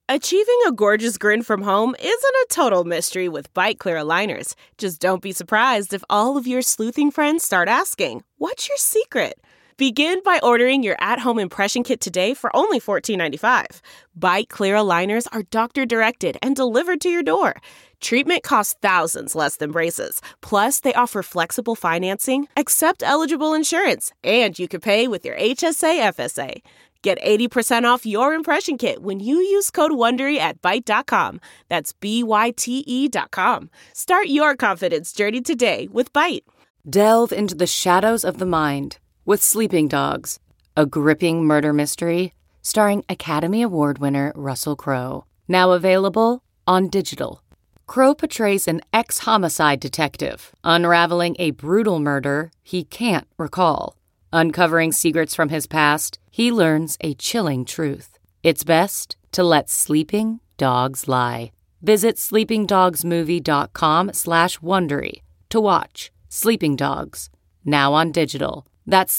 Achieving a gorgeous grin from home isn't a total mystery with Byte Clear aligners. Just don't be surprised if all of your sleuthing friends start asking, "What's your secret?" Begin by ordering your at-home impression kit today for only $14.95. Byte Clear aligners are doctor-directed and delivered to your door. Treatment costs thousands less than braces. Plus, they offer flexible financing, accept eligible insurance, and you can pay with your HSA FSA. Get 80% off your impression kit when you use code WONDERY at Byte.com. That's BYTE.com. Start your confidence journey today with Byte. Delve into the shadows of the mind with Sleeping Dogs, a gripping murder mystery starring Academy Award winner Russell Crowe. Now available on digital. Crowe portrays an ex-homicide detective unraveling a brutal murder he can't recall. Uncovering secrets from his past, he learns a chilling truth. It's best to let sleeping dogs lie. Visit sleepingdogsmovie.com/Wondery to watch Sleeping Dogs, now on digital. That's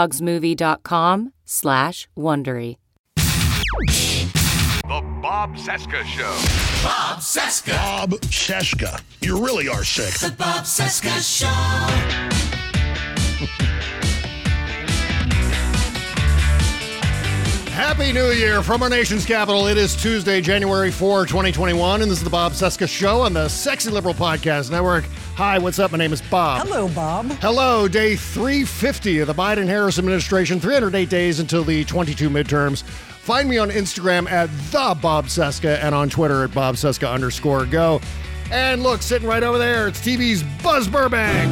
sleepingdogsmovie.com/Wondery. The Bob Cesca Show. Bob Cesca. Bob Cesca. You really are sick. The Bob Cesca Show. Happy New Year from our nation's capital. It is Tuesday, January 4, 2021, and this is the Bob Cesca Show on the Sexy Liberal Podcast Network. Hi, what's up? My name is Bob. Hello, Bob. Hello, day 350 of the Biden-Harris administration, 308 days until the 22 midterms. Find me on Instagram at the Bob Cesca and on Twitter at BobCesca_go. And look, sitting right over there, it's TV's Buzz Burbank.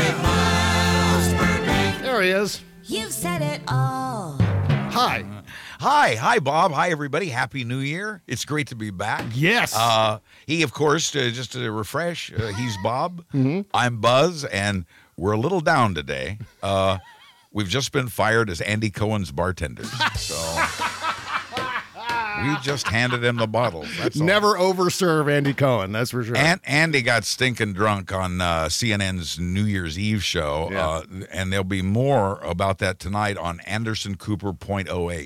Yeah. There he is. You've said it all. Hi. Hi, Bob. Hi, everybody. Happy New Year. It's great to be back. Yes. He, of course, just to refresh, he's Bob. Mm-hmm. I'm Buzz, and we're a little down today. We've just been fired as Andy Cohen's bartenders. So we just handed him the bottles. That's all. Never overserve Andy Cohen, that's for sure. And Andy got stinking drunk on CNN's New Year's Eve show, and there'll be more about that tonight on Anderson Cooper .08.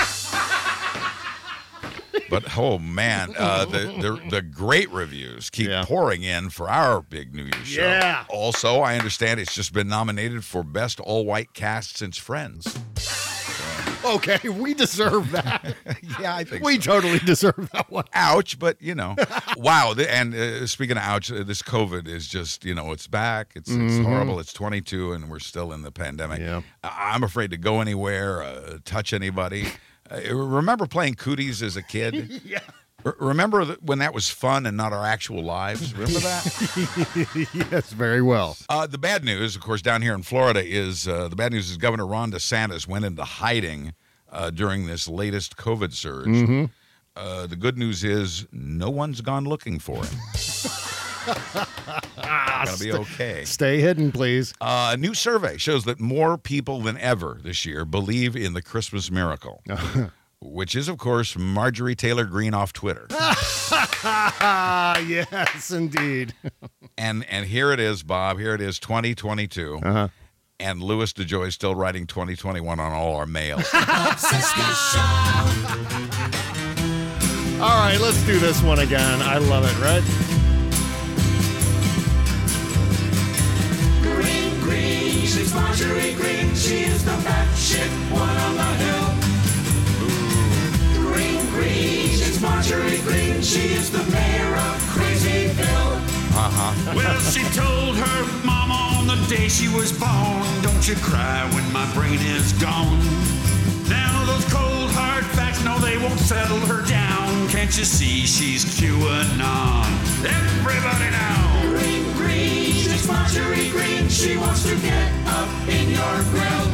But, oh, man, the great reviews keep pouring in for our big New Year's show. Yeah. Also, I understand it's just been nominated for Best All-White Cast since Friends. Okay, we deserve that. Yeah, I think we totally deserve that one. Ouch, but, you know. Wow, and speaking of ouch, this COVID is just, you know, it's back. It's horrible. It's 22, and we're still in the pandemic. Yeah. I'm afraid to go anywhere, touch anybody. Remember playing cooties as a kid? Yeah. Remember when that was fun and not our actual lives? Remember that? Yes, very well. The bad news, of course, down here in Florida is Governor Ron DeSantis went into hiding during this latest COVID surge. Mm-hmm. The good news is no one's gone looking for him. Gonna be okay. Stay hidden, please. A new survey shows that more people than ever this year believe in the Christmas miracle. Which is, of course, Marjorie Taylor Greene off Twitter. Yes, indeed. And here it is, Bob. Here it is, 2022. Uh-huh. And Louis DeJoy is still writing 2021 on all our mail. All right, let's do this one again. I love it, right? Green, she's Marjorie Greene. She is the batshit one on the hill. Green, she's Marjorie Greene. She is the mayor of Crazyville. Well, she told her mama on the day she was born, don't you cry when my brain is gone. Now those cold hard facts, no, they won't settle her down. Can't you see she's QAnon? Everybody now. Green, she's Marjorie Greene. She wants to get up in your grill.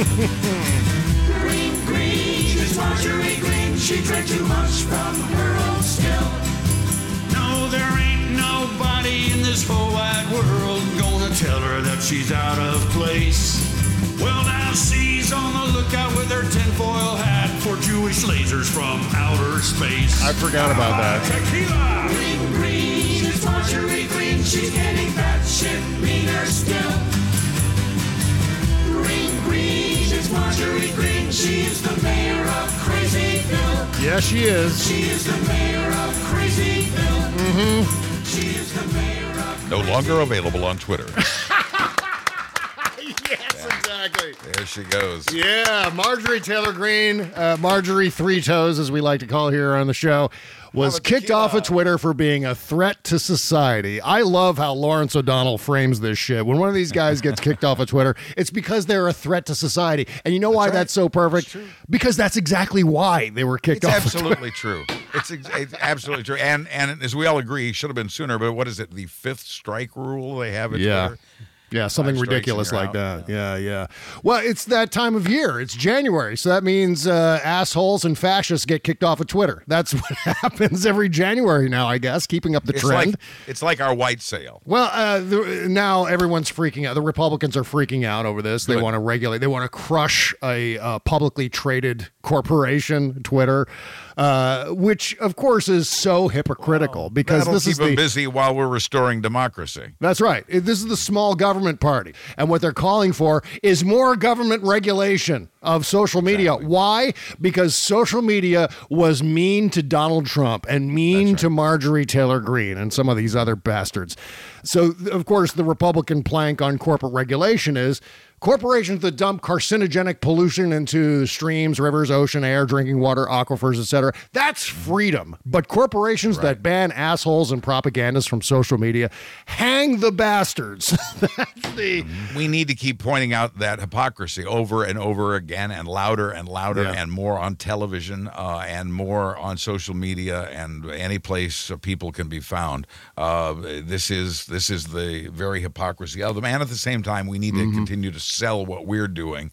Green, she's Marjorie Greene. She drank too much from her own still. No, there ain't nobody in this whole wide world gonna tell her that she's out of place. Well, now she's on the lookout with her tinfoil hat for Jewish lasers from outer space. I forgot about that. Tequila! Green, she's Marjorie Greene. She's getting that shit meaner still. Green, she's Marjorie Green. She is the mayor of Crazyville. Yes, she is. She is the mayor of Crazyville. Mm-hmm. She is the mayor of No longer available on Twitter. Yes, exactly. There she goes. Yeah, Marjorie Taylor Greene, Marjorie Three Toes, as we like to call here on the show, was kicked off of Twitter for being a threat to society. I love how Lawrence O'Donnell frames this shit. When one of these guys gets kicked off of Twitter, it's because they're a threat to society. And you know why that's so perfect? Because that's exactly why they were kicked off of Twitter. Absolutely true. It's absolutely true. And as we all agree, should have been sooner, but what is it, the 5th strike rule they have at Twitter? Yeah, something ridiculous like that. Yeah. Well, it's that time of year. It's January, so that means assholes and fascists get kicked off of Twitter. That's what happens every January now, I guess, keeping up the trend. It's like our white sale. Well, now everyone's freaking out. The Republicans are freaking out over this. They want to regulate. They want to crush a publicly traded corporation, Twitter, which, of course, is so hypocritical because That'll this keep is them busy while we're restoring democracy. That's right. This is the small government party. And what they're calling for is more government regulation of social media. Exactly. Why? Because social media was mean to Donald Trump and mean to Marjorie Taylor Greene and some of these other bastards. So, of course, the Republican plank on corporate regulation is corporations that dump carcinogenic pollution into streams, rivers, ocean, air, drinking water, aquifers, etc. That's freedom. But corporations that ban assholes and propagandists from social media, hang the bastards. We need to keep pointing out that hypocrisy over and over again, and louder and more on television and more on social media and any place people can be found. This is the very hypocrisy of them. And at the same time, we need to continue to sell what we're doing.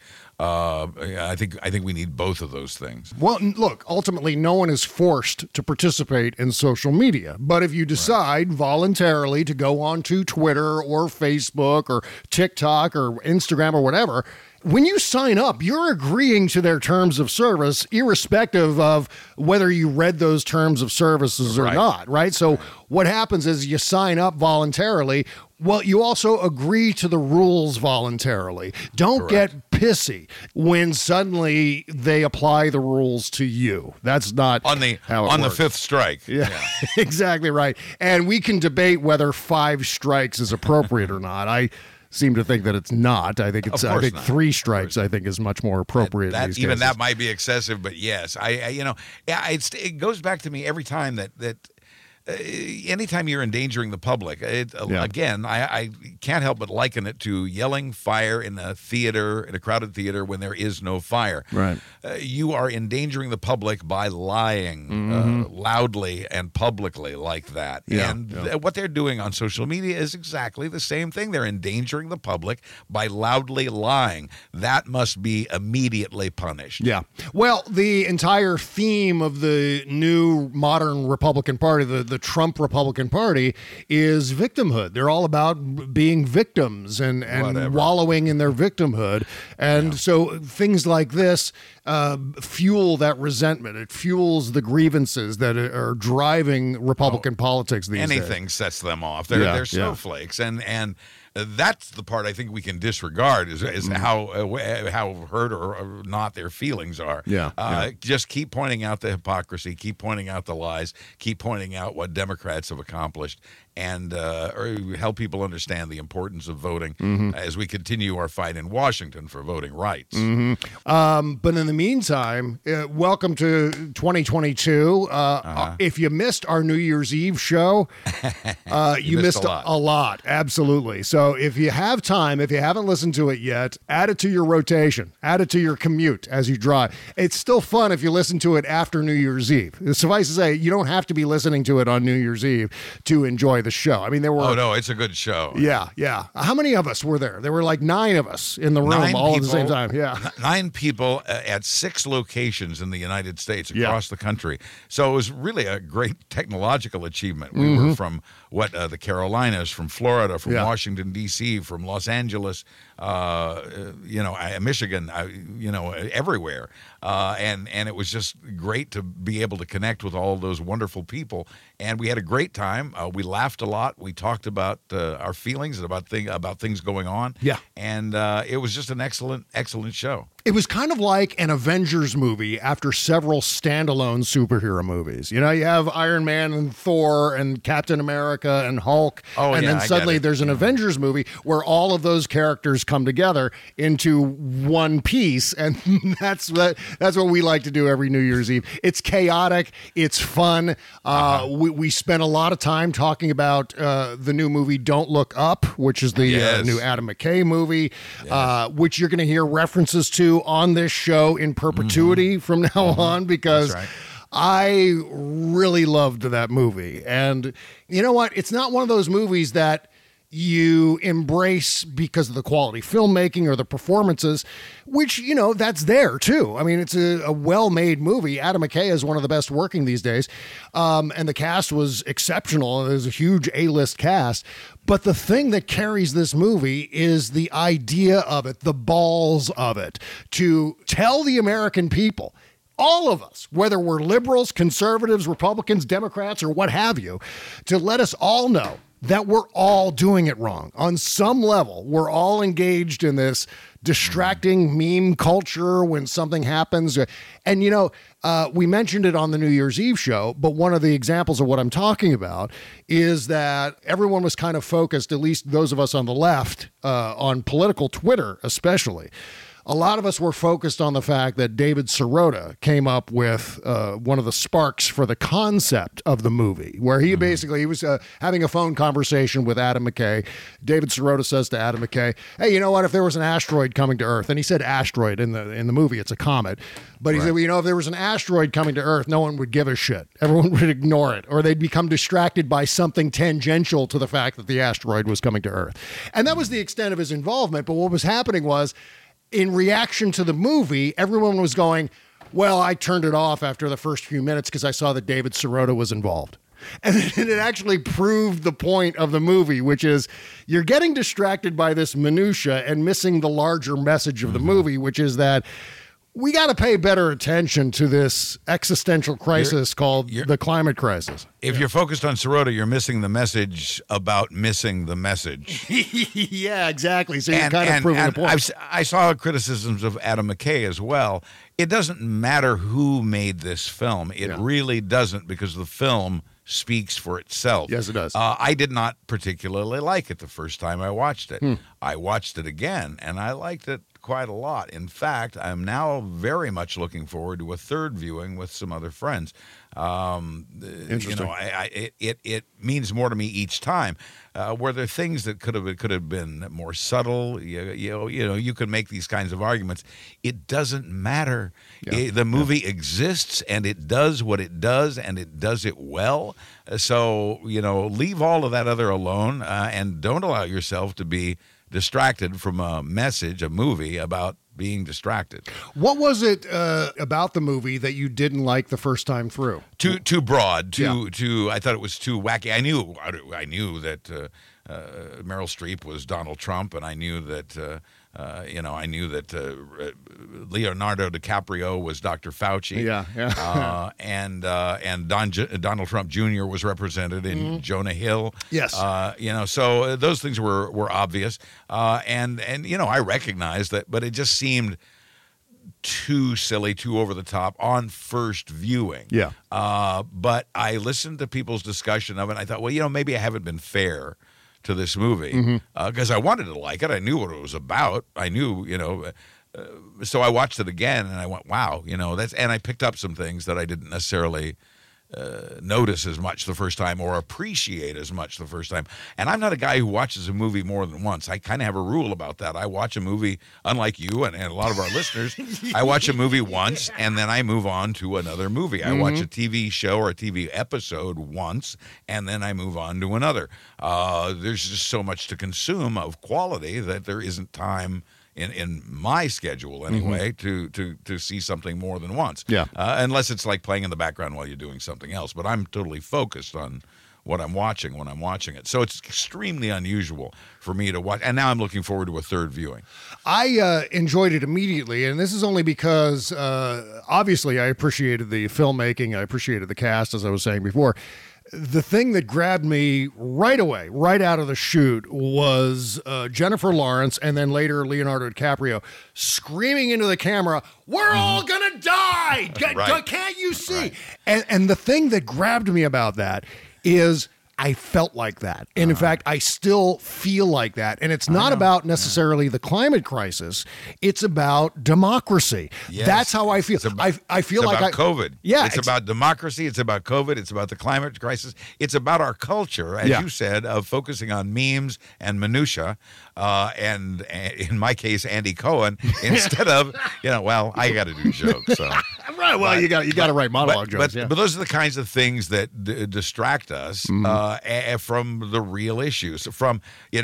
I think we need both of those things. Well, look, ultimately, no one is forced to participate in social media. But if you decide voluntarily to go onto Twitter or Facebook or TikTok or Instagram or whatever, when you sign up, you're agreeing to their terms of service, irrespective of whether you read those terms of services or not, right? So what happens is you sign up voluntarily. Well, you also agree to the rules voluntarily. Don't get pissy when suddenly they apply the rules to you. That's not how it works. The 5th strike. Yeah, exactly right. And we can debate whether 5 strikes is appropriate or not. I seem to think that it's not. I think 3 strikes, I think, is much more appropriate. These even cases. That might be excessive, but yes, it goes back to me every time that anytime you're endangering the public, again, I can't help but liken it to yelling fire in a crowded theater when there is no fire. Right. You are endangering the public by lying loudly and publicly like that. Yeah. And what they're doing on social media is exactly the same thing. They're endangering the public by loudly lying. That must be immediately punished. Yeah. Well, the entire theme of the new modern Republican Party, the Trump Republican Party, is victimhood. They're all about being victims and wallowing in their victimhood. And so things like this fuel that resentment. It fuels the grievances that are driving Republican politics these days. Anything sets them off. They're snowflakes. And that's the part I think we can disregard is how hurt or not their feelings are. Just keep pointing out the hypocrisy, keep pointing out the lies, keep pointing out what Democrats have accomplished, and or help people understand the importance of voting as we continue our fight in Washington for voting rights. But in the meantime, welcome to 2022. If you missed our New Year's Eve show, you missed a lot. Absolutely. So if you have time, if you haven't listened to it yet, add it to your rotation, add it to your commute as you drive. It's still fun if you listen to it after New Year's Eve. Suffice to say, you don't have to be listening to it on New Year's Eve to enjoy the show. I mean, there were... Oh, no, it's a good show. Yeah. How many of us were there? There were like 9 of us in the room all at the same time. Yeah. 9 people at 6 locations in the United States across the country. So it was really a great technological achievement. We were from the Carolinas, from Florida, from Washington, D.C., from Los Angeles, Michigan, everywhere. and it was just great to be able to connect with all those wonderful people. And we had a great time. We laughed a lot. We talked about our feelings and about things going on. Yeah. And it was just an excellent show. It was kind of like an Avengers movie after several standalone superhero movies. You know, you have Iron Man and Thor and Captain America and Hulk. And then suddenly there's an Avengers movie where all of those characters come together into one piece. And that's what we like to do every New Year's Eve. It's chaotic. It's fun. We spent a lot of time talking about the new movie Don't Look Up, which is the new Adam McKay movie, which you're going to hear references to on this show in perpetuity from now on, because I really loved that movie. And you know what? It's not one of those movies that you embrace because of the quality filmmaking or the performances, which, you know, that's there too. I mean, it's a well-made movie. Adam McKay is one of the best working these days. And the cast was exceptional. There's a huge A-list cast. But the thing that carries this movie is the idea of it, the balls of it, to tell the American people, all of us, whether we're liberals, conservatives, Republicans, Democrats, or what have you, to let us all know that we're all doing it wrong. On some level, we're all engaged in this distracting meme culture when something happens. And, you know, we mentioned it on the New Year's Eve show, but one of the examples of what I'm talking about is that everyone was kind of focused, at least those of us on the left, on political Twitter especially. A lot of us were focused on the fact that David Sirota came up with one of the sparks for the concept of the movie, where he basically was having a phone conversation with Adam McKay. David Sirota says to Adam McKay, "Hey, you know what? If there was an asteroid coming to Earth," and he said asteroid in the movie, it's a comet, but he said, well, you know, if there was an asteroid coming to Earth, no one would give a shit. Everyone would ignore it, or they'd become distracted by something tangential to the fact that the asteroid was coming to Earth. And that was the extent of his involvement. But what was happening was, in reaction to the movie, everyone was going, well, I turned it off after the first few minutes because I saw that David Sirota was involved. And it actually proved the point of the movie, which is you're getting distracted by this minutia and missing the larger message of the movie, which is that we got to pay better attention to this existential crisis called the climate crisis. If you're focused on Sirota, you're missing the message about missing the message. Yeah, exactly. So you're kind of proving the point. I saw criticisms of Adam McKay as well. It doesn't matter who made this film. It really doesn't, because the film speaks for itself. Yes, it does. I did not particularly like it the first time I watched it. I watched it again, and I liked it quite a lot. In fact, I'm now very much looking forward to a third viewing with some other friends. Interesting. You know, it means more to me each time. Were there things that could have been more subtle? You could make these kinds of arguments. It doesn't matter. The movie exists, and it does what it does, and it does it well. So, you know, leave all of that other alone, and don't allow yourself to be distracted from a movie about being distracted. What was it about the movie that you didn't like the first time through? Too broad. I thought it was too wacky. I knew that Meryl Streep was Donald Trump, and I knew that Leonardo DiCaprio was Dr. Fauci. And Donald Trump Jr. was represented in Jonah Hill. Yes. So those things were obvious. And I recognized that, but it just seemed too silly, too over the top on first viewing. Yeah. But I listened to people's discussion of it, and I thought, well, maybe I haven't been fair to this movie, because I wanted to like it. I knew what it was about. I knew, so I watched it again, and I went, wow, and I picked up some things that I didn't necessarily notice as much the first time or appreciate as much the first time. And I'm not a guy who watches a movie more than once. I kind of have a rule about that. I watch a movie, unlike you and a lot of our listeners, I watch a movie once and then I move on to another movie. I watch a TV show or a TV episode once and then I move on to another. There's just so much to consume of quality that there isn't time in my schedule anyway, to see something more than once. Yeah. Unless it's like playing in the background while you're doing something else. But I'm totally focused on what I'm watching when I'm watching it. So it's extremely unusual for me to watch. And now I'm looking forward to a third viewing. I enjoyed it immediately, and this is only because obviously I appreciated the filmmaking, I appreciated the cast, as I was saying before. The thing that grabbed me right away, right out of the chute, was Jennifer Lawrence and then later Leonardo DiCaprio screaming into the camera, "We're all gonna die! Right. Can't you see?" Right. And the thing that grabbed me about that is I felt like that. And in fact, I still feel like that. And it's not about necessarily the climate crisis. It's about democracy. Yes. That's how I feel. I feel it's like about COVID. Yeah. It's about democracy. It's about COVID. It's about the climate crisis. It's about our culture, as you said, of focusing on memes and minutia. And in my case, Andy Cohen, instead of, I got to do jokes. So. Right. Well, you got to write monologue jokes. But those are the kinds of things that distract us from the real issues, from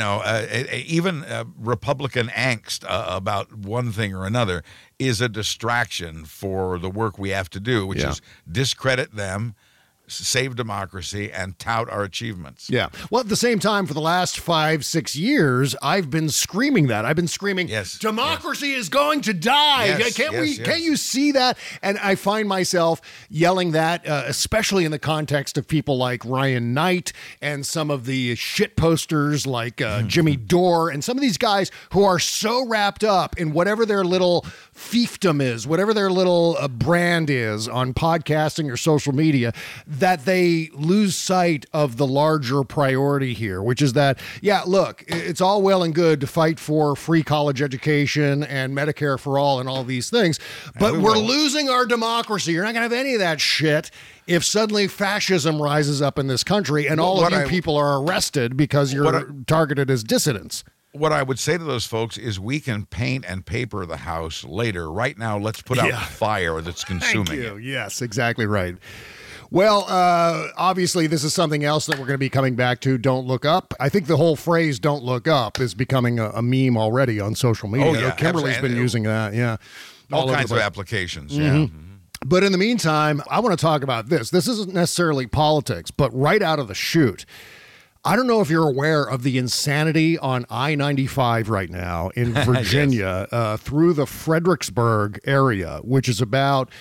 even Republican angst about one thing or another is a distraction for the work we have to do, which is discredit them, save democracy, and tout our achievements. Yeah. Well, at the same time, for the last 5-6 years, I've been screaming that. I've been screaming, democracy is going to die. Can't you see that? And I find myself yelling that, especially in the context of people like Ryan Knight and some of the shit posters like Jimmy Dore and some of these guys who are so wrapped up in whatever their little fiefdom is, whatever their little brand is on podcasting or social media, that they lose sight of the larger priority here, which is that, look, it's all well and good to fight for free college education and Medicare for all and all these things, but we're losing our democracy. You're not going to have any of that shit if suddenly fascism rises up in this country and all of you people are arrested because you're targeted as dissidents. What I would say to those folks is we can paint and paper the house later. Right now, let's put out the fire that's consuming Thank you. it. Yes, exactly right. Well, obviously, this is something else that we're going to be coming back to. Don't look up. I think the whole phrase "don't look up" is becoming a meme already on social media. Oh, yeah. Kimberly's been using that. Yeah. All kinds of applications. Mm-hmm. Yeah. But in the meantime, I want to talk about this. This isn't necessarily politics, but right out of the chute, I don't know if you're aware of the insanity on I-95 right now in Virginia through the Fredericksburg area, which is about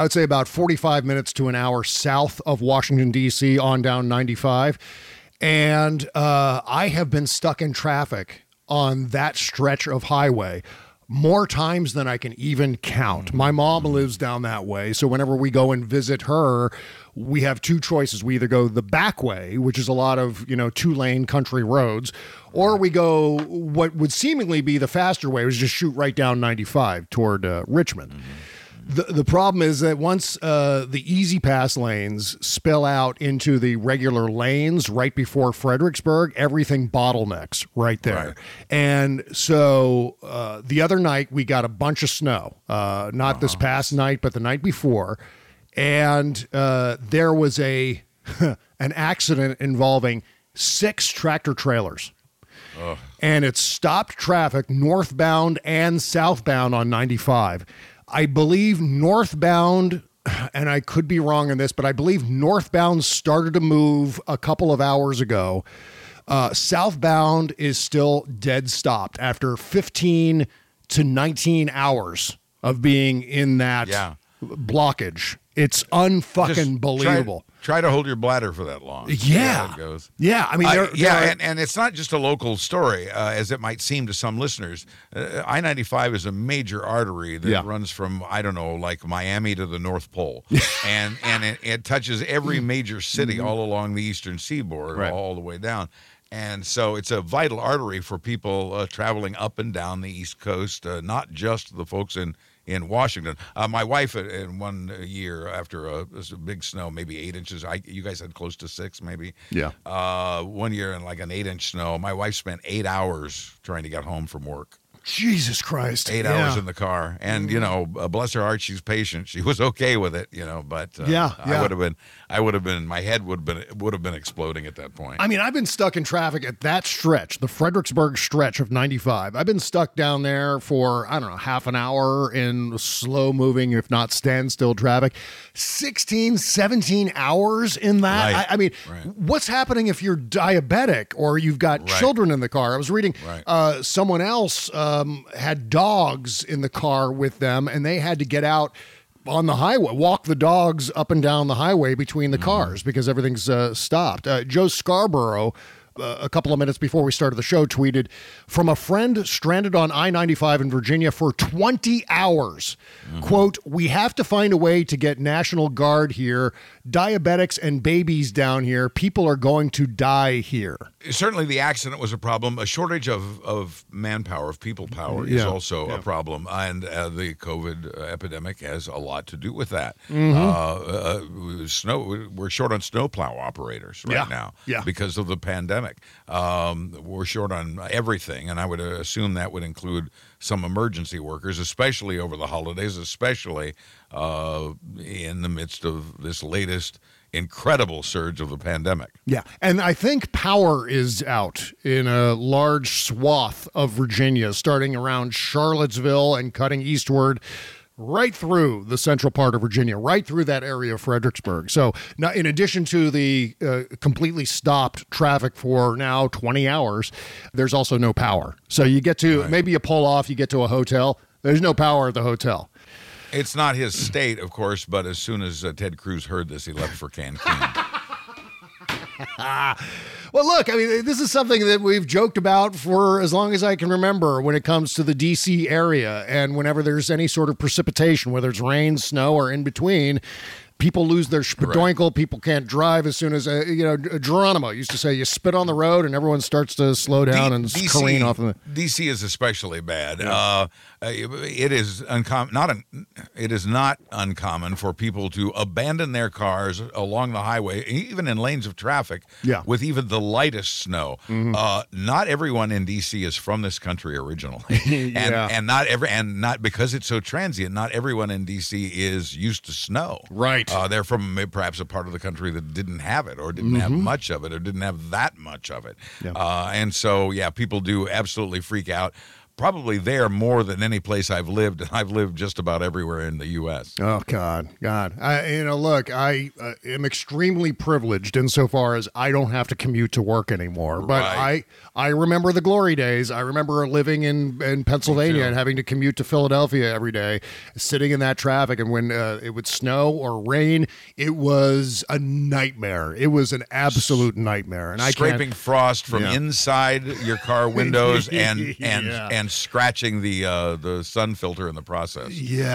45 minutes to an hour south of Washington, D.C. on down 95. And I have been stuck in traffic on that stretch of highway more times than I can even count. My mom lives down that way, so whenever we go and visit her, we have two choices. We either go the back way, which is a lot of, 2-lane country roads, or we go what would seemingly be the faster way, which is just shoot right down 95 toward Richmond. The problem is that once the easy pass lanes spill out into the regular lanes right before Fredericksburg, everything bottlenecks right there. Right. And so the other night we got a bunch of snow, not this past night, but the night before. And there was an accident involving 6 tractor trailers. And it stopped traffic northbound and southbound on 95. I believe northbound, and I could be wrong on this, but I believe northbound started to move a couple of hours ago. Southbound is still dead stopped after 15 to 19 hours of being in that blockage. It's unfucking believable. Try to hold your bladder for that long. Yeah. It goes. Yeah. I mean, and it's not just a local story, as it might seem to some listeners. I-95 is a major artery that runs from, like Miami to the North Pole. and it touches every major city all along the eastern seaboard, all the way down. And so it's a vital artery for people traveling up and down the East Coast, not just the folks in Washington. My wife, in one year after a big snow, maybe 8 inches, you guys had close to 6 maybe. Yeah. 1 year in like an 8-inch snow, my wife spent 8 hours trying to get home from work. Jesus Christ. 8 hours in the car. And, bless her heart, she's patient. She was okay with it, but I would have been, my head would have been exploding at that point. I mean, I've been stuck in traffic at that stretch, the Fredericksburg stretch of 95. I've been stuck down there for, I don't know, half an hour in slow moving, if not standstill traffic. 16, 17 hours in that. Right. I mean, what's happening if you're diabetic or you've got children in the car? I was reading someone else had dogs in the car with them, and they had to get out on the highway, walk the dogs up and down the highway between the cars because everything's stopped. Joe Scarborough, a couple of minutes before we started the show, tweeted, from a friend stranded on I-95 in Virginia for 20 hours. Quote, we have to find a way to get National Guard here. Diabetics and babies down here. People are going to die here. Certainly the accident was a problem. A shortage of manpower, of people power, is also a problem. And the COVID epidemic has a lot to do with that. We're short on snowplow operators right now because of the pandemic. We're short on everything, and I would assume that would include some emergency workers, especially over the holidays, especially in the midst of this latest incredible surge of the pandemic. Yeah, and I think power is out in a large swath of Virginia, starting around Charlottesville and cutting eastward right through the central part of Virginia, right through that area of Fredericksburg. So now, in addition to the completely stopped traffic for now 20 hours, there's also no power. So you get to, maybe you pull off, you get to a hotel, there's no power at the hotel. It's not his state, of course, but as soon as Ted Cruz heard this, he left for Cancun. Well, look, I mean, this is something that we've joked about for as long as I can remember when it comes to the D.C. area. And whenever there's any sort of precipitation, whether it's rain, snow, or in between, people lose their spadoinkle. People can't drive as soon as, Geronimo used to say, you spit on the road and everyone starts to slow down and careen off. D.C. is especially bad. It is not uncommon for people to abandon their cars along the highway, even in lanes of traffic, with even the lightest snow. Not everyone in D.C. is from this country originally, and not because it's so transient. Not everyone in D.C. is used to snow. Right. They're from perhaps a part of the country that didn't have it, or didn't have much of it, or didn't have that much of it. And so, people do absolutely freak out. Probably there more than any place I've lived, and I've lived just about everywhere in the U.S. Oh, God. Look, I am extremely privileged insofar as I don't have to commute to work anymore. But I remember the glory days. I remember living in Pennsylvania and having to commute to Philadelphia every day, sitting in that traffic. And when it would snow or rain, it was a nightmare. It was an absolute nightmare. And scraping frost from inside your car windows and scratching the sun filter in the process.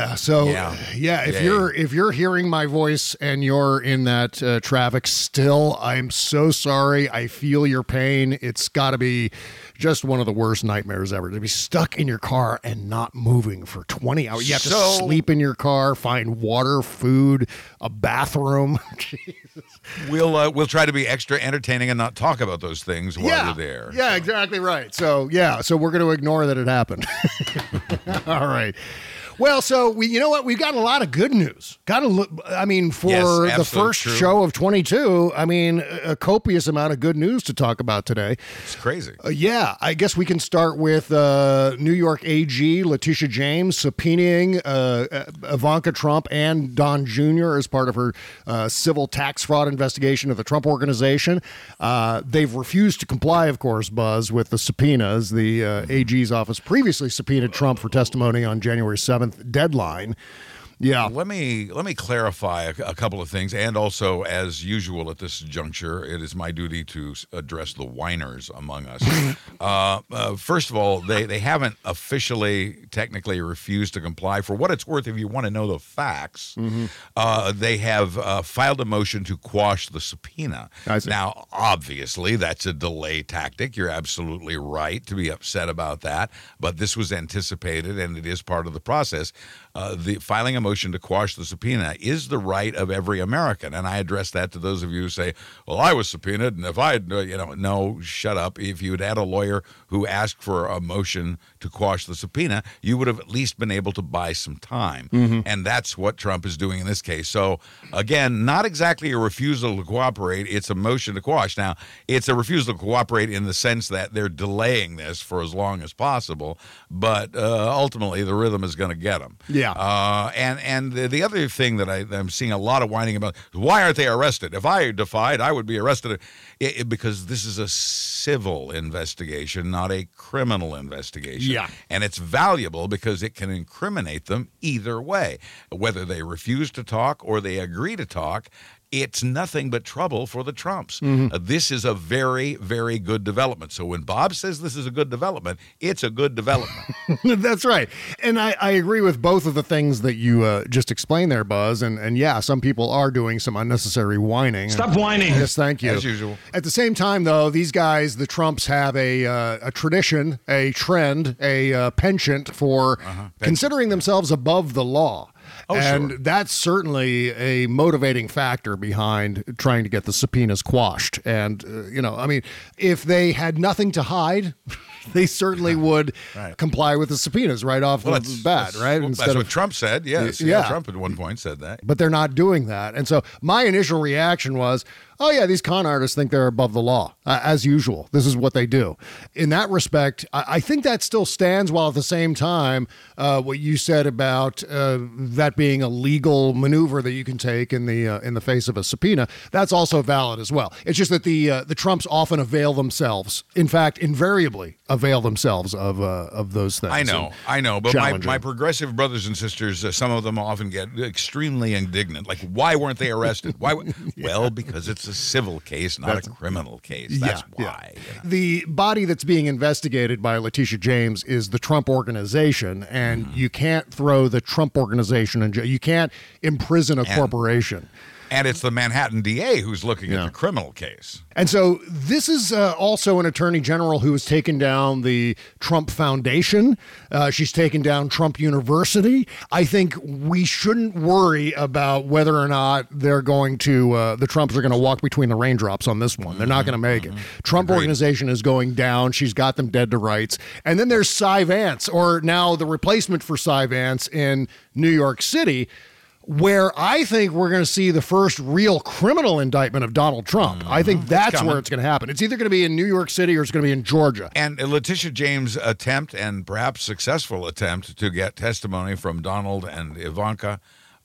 If you're hearing my voice and you're in that traffic still, I'm so sorry. I feel your pain. It's got to be just one of the worst nightmares ever, to be stuck in your car and not moving for 20 hours. You have to sleep in your car, find water, food, a bathroom. Jesus. We'll try to be extra entertaining and not talk about those things while you're there. Yeah, exactly right. So we're going to ignore that it happened. All right. Well, so we've got a lot of good news. For the first show of 22, a copious amount of good news to talk about today. It's crazy. I guess we can start with New York AG Letitia James subpoenaing Ivanka Trump and Don Jr. as part of her civil tax fraud investigation of the Trump Organization. They've refused to comply, of course, Buzz, with the subpoenas. The AG's office previously subpoenaed Trump for testimony on January 7th deadline. Yeah. Let me clarify a couple of things, and also, as usual at this juncture, it is my duty to address the whiners among us. First of all, they haven't officially, technically refused to comply. For what it's worth, if you want to know the facts, they have filed a motion to quash the subpoena. Now, obviously, that's a delay tactic. You're absolutely right to be upset about that, but this was anticipated, and it is part of the process. The filing a motion motion to quash the subpoena is the right of every American. And I address that to those of you who say, well, I was subpoenaed, and if I had, no, shut up. If you had had a lawyer who asked for a motion to quash the subpoena, you would have at least been able to buy some time. And that's what Trump is doing in this case. So, again, not exactly a refusal to cooperate. It's a motion to quash. Now, it's a refusal to cooperate in the sense that they're delaying this for as long as possible, but ultimately the rhythm is going to get them. Yeah. And the other thing that I'm seeing a lot of whining about is, why aren't they arrested? If I defied, I would be arrested. Because this is a civil investigation, not a criminal investigation. Yeah. And it's valuable because it can incriminate them either way. Whether they refuse to talk or they agree to talk, it's nothing but trouble for the Trumps. This is a very, very good development. So when Bob says this is a good development, it's a good development. That's right. And I agree with both of the things that you just explained there, Buzz. And yeah, some people are doing some unnecessary whining. Stop whining. Yes, thank you. As usual. At the same time, though, these guys, the Trumps, have a tradition, a trend, a penchant for considering themselves above the law. Sure. That's certainly a motivating factor behind trying to get the subpoenas quashed. And, if they had nothing to hide, they certainly would comply with the subpoenas right off the bat, right? That's what Trump said, yes. Yeah, Trump at one point said that. But they're not doing that. And so my initial reaction was, oh, yeah, these con artists think they're above the law, as usual. This is what they do. In that respect, I think that still stands, while at the same time, what you said about that being a legal maneuver that you can take in the face of a subpoena, that's also valid as well. It's just that the Trumps often avail themselves, in fact, invariably avail themselves of those things. I know, but my progressive brothers and sisters, some of them often get extremely indignant. Like, why weren't they arrested? Why? Well, because it's a civil case, not a criminal case. That's why. Yeah. The body that's being investigated by Letitia James is the Trump Organization, and you can't throw the Trump Organization in jail. You can't imprison a corporation. And it's the Manhattan DA who's looking at the criminal case. And so this is also an attorney general who has taken down the Trump Foundation. She's taken down Trump University. I think we shouldn't worry about whether or not they're going to, the Trumps are going to walk between the raindrops on this one. They're not going to make it. Trump Organization is going down. She's got them dead to rights. And then there's Cy Vance, or now the replacement for Cy Vance in New York City, where I think we're going to see the first real criminal indictment of Donald Trump. I think that's where it's going to happen. It's either going to be in New York City or it's going to be in Georgia. And Letitia James' attempt, and perhaps successful attempt, to get testimony from Donald and Ivanka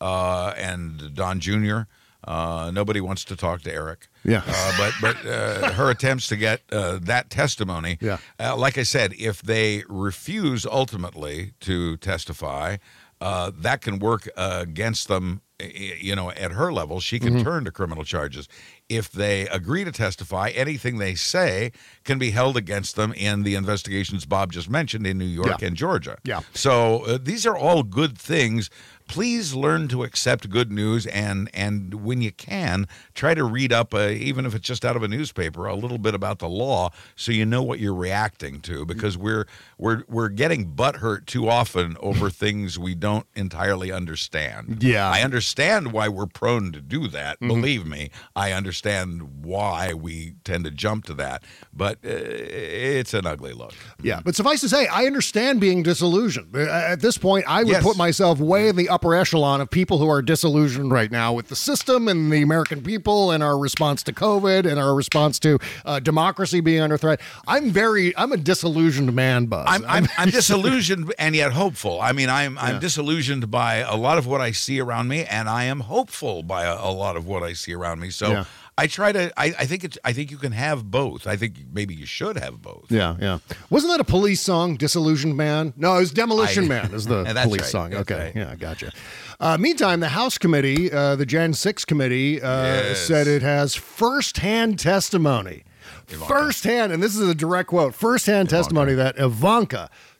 and Don Jr. Nobody wants to talk to Eric. Yeah. But her attempts to get that testimony, like I said, if they refuse ultimately to testify, that can work against them, at her level. She can turn to criminal charges. If they agree to testify, anything they say can be held against them in the investigations Bob just mentioned in New York and Georgia. Yeah. So these are all good things. Please learn to accept good news, and when you can, try to read up, even if it's just out of a newspaper, a little bit about the law, so you know what you're reacting to. Because we're getting butthurt too often over things we don't entirely understand. Yeah, I understand why we're prone to do that. Believe me, I understand why we tend to jump to that. But it's an ugly look. Yeah, but suffice to say, I understand being disillusioned. At this point, I would put myself way in the upper echelon of people who are disillusioned right now with the system and the American people and our response to COVID and our response to democracy being under threat. I'm a disillusioned man, Buzz. I'm disillusioned and yet hopeful. I mean, I'm disillusioned by a lot of what I see around me, and I am hopeful by a lot of what I see around me. So I try to. I think you can have both. I think maybe you should have both. Yeah. Wasn't that a Police song, "Disillusioned Man"? No, it was "Demolition Man" is the Police song. That's okay, right. Yeah, gotcha. Meantime, the House committee, the Jan 6 committee, said it has firsthand testimony. Ivanka. Firsthand, and this is a direct quote, firsthand testimony that Ivanka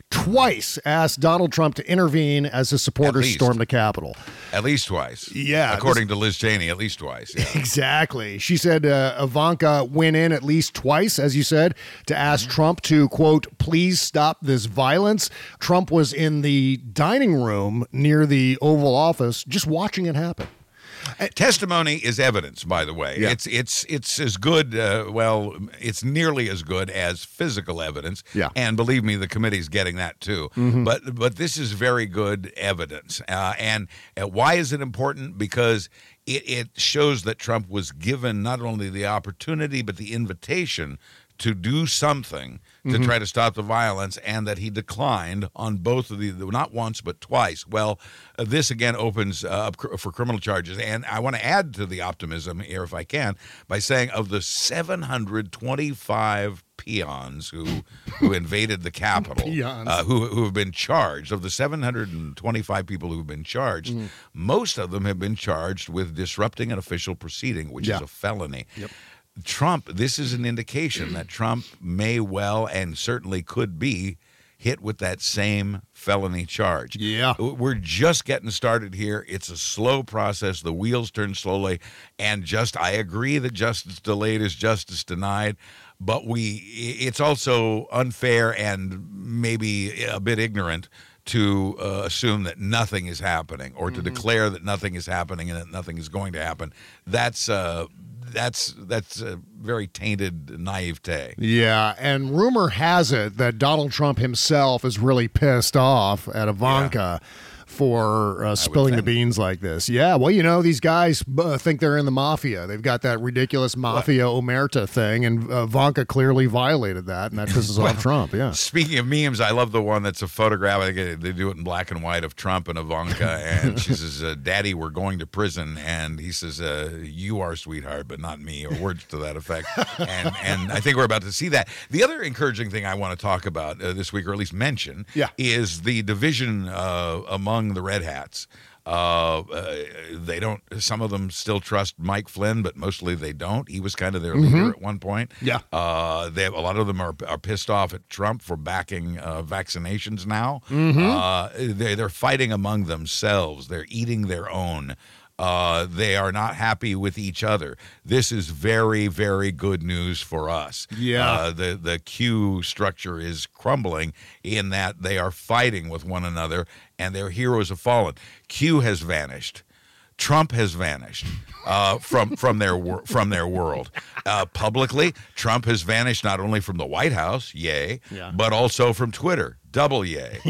twice asked Donald Trump to intervene as his supporters stormed the Capitol. At least twice. Yeah. According to Liz Cheney, at least twice. Yeah. Exactly. She said Ivanka went in at least twice, as you said, to ask Trump to, quote, please stop this violence. Trump was in the dining room near the Oval Office just watching it happen. Testimony is evidence, by the way. Yeah. It's as good, it's nearly as good as physical evidence. Yeah. And believe me, the committee's getting that too. Mm-hmm. But this is very good evidence. And why is it important? Because it shows that Trump was given not only the opportunity, but the invitation to do something to try to stop the violence, and that he declined on both of the, not once, but twice. Well, this again opens up for criminal charges. And I want to add to the optimism here, if I can, by saying of the 725 peons who invaded the Capitol, who have been charged, of the 725 people who have been charged, most of them have been charged with disrupting an official proceeding, which is a felony. Yep. Trump, this is an indication that Trump may well and certainly could be hit with that same felony charge. Yeah. We're just getting started here. It's a slow process. The wheels turn slowly. And I agree that justice delayed is justice denied. But it's also unfair and maybe a bit ignorant to assume that nothing is happening, or to declare that nothing is happening and that nothing is going to happen. That's a very tainted naivete. Yeah, and rumor has it that Donald Trump himself is really pissed off at Ivanka for spilling the beans like this. Yeah, well, these guys think they're in the mafia. They've got that ridiculous mafia omerta thing, and Ivanka clearly violated that, and that pisses off Trump, yeah. Speaking of memes, I love the one that's a photograph. I think they do it in black and white, of Trump and Ivanka, and she says, Daddy, we're going to prison, and he says, you are, sweetheart, but not me, or words to that effect. And I think we're about to see that. The other encouraging thing I want to talk about this week, or at least mention, is the division among the Red Hats. They don't. Some of them still trust Mike Flynn, but mostly they don't. He was kind of their leader at one point. Yeah. They have, a lot of them are pissed off at Trump for backing vaccinations now. They're fighting among themselves. They're eating their own. They are not happy with each other. This is very, very good news for us. Yeah. The Q structure is crumbling in that they are fighting with one another, and their heroes have fallen. Q has vanished. Trump has vanished from their world. Publicly, Trump has vanished not only from the White House, yay, but also from Twitter, double yay.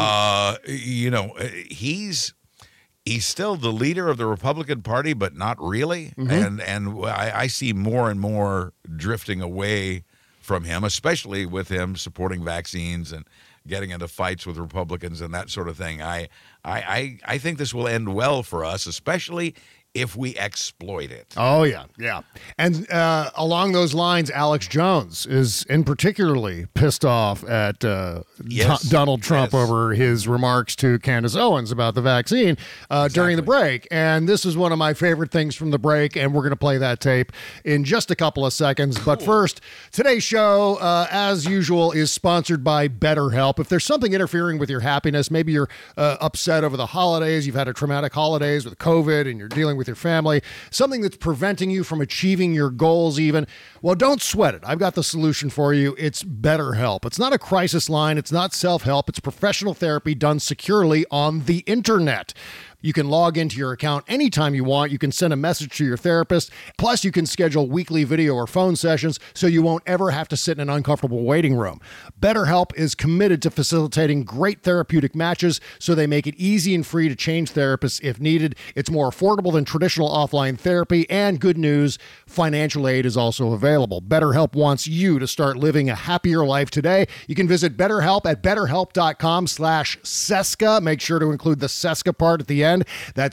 He's still the leader of the Republican Party, but not really. And I see more and more drifting away from him, especially with him supporting vaccines and getting into fights with Republicans and that sort of thing. I think this will end well for us, especially if we exploit it. Oh, yeah. And along those lines, Alex Jones is in particularly pissed off at Donald Trump over his remarks to Candace Owens about the vaccine during the break. And this is one of my favorite things from the break, and we're going to play that tape in just a couple of seconds. Cool. But first, today's show, as usual, is sponsored by BetterHelp. If there's something interfering with your happiness, maybe you're upset over the holidays, you've had a traumatic holidays with COVID, and you're dealing with your family, something that's preventing you from achieving your goals even, well, don't sweat it. I've got the solution for you. It's BetterHelp. It's not a crisis line. It's not self-help. It's professional therapy done securely on the internet. You can log into your account anytime you want. You can send a message to your therapist. Plus, you can schedule weekly video or phone sessions so you won't ever have to sit in an uncomfortable waiting room. BetterHelp is committed to facilitating great therapeutic matches, so they make it easy and free to change therapists if needed. It's more affordable than traditional offline therapy, and good news, financial aid is also available. BetterHelp wants you to start living a happier life today. You can visit BetterHelp at betterhelp.com/Seska. Make sure to include the Seska part at the end. weekend. That's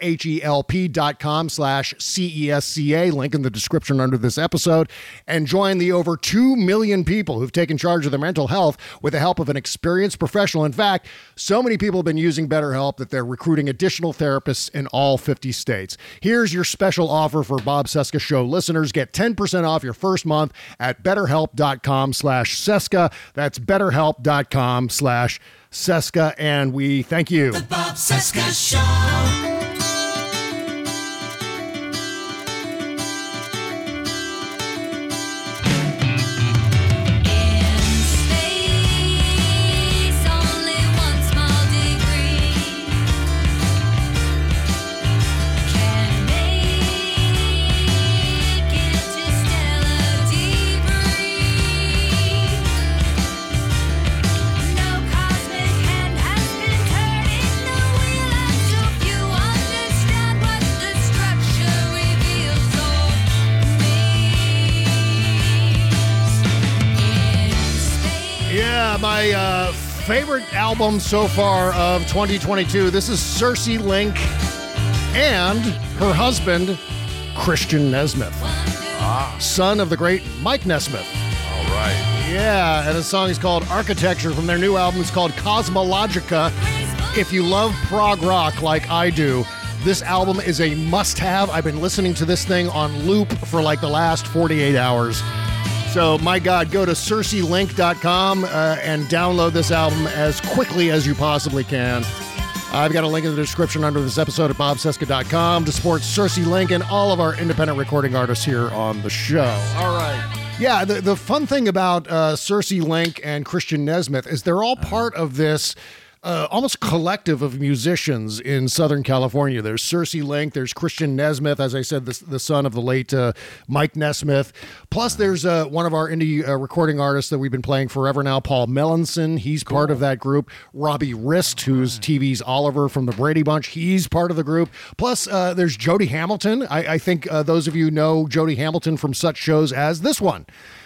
betterhelp.com/CESCA, link in the description under this episode, and join the over 2 million people who've taken charge of their mental health with the help of an experienced professional. In fact, so many people have been using BetterHelp that they're recruiting additional therapists in all 50 states. Here's your special offer for Bob Cesca Show listeners. Get 10% off your first month at betterhelp.com/Cesca. That's betterhelp.com/Cesca. And we thank you. The Bob Cesca Show. My favorite album so far of 2022. This is Circe Link and her husband, Christian Nesmith, son of the great Mike Nesmith. All right. Yeah, and the song is called Architecture from their new album. It's called Cosmologica. If you love prog rock like I do, this album is a must-have. I've been listening to this thing on loop for like the last 48 hours. So, my God, go to CirceLink.com and download this album as quickly as you possibly can. I've got a link in the description under this episode at BobCesca.com to support Circe Link and all of our independent recording artists here on the show. All right. Yeah, the fun thing about Circe Link and Christian Nesmith is they're all part of this almost collective of musicians in Southern California. There's Circe Link, there's Christian Nesmith, as I said, the son of the late Mike Nesmith. Plus, there's one of our indie recording artists that we've been playing forever now, Paul Melanson. He's part of that group. Robbie Rist, who's TV's Oliver from the Brady Bunch, he's part of the group. Plus, there's Jody Hamilton. I think those of you know Jody Hamilton from such shows as this one.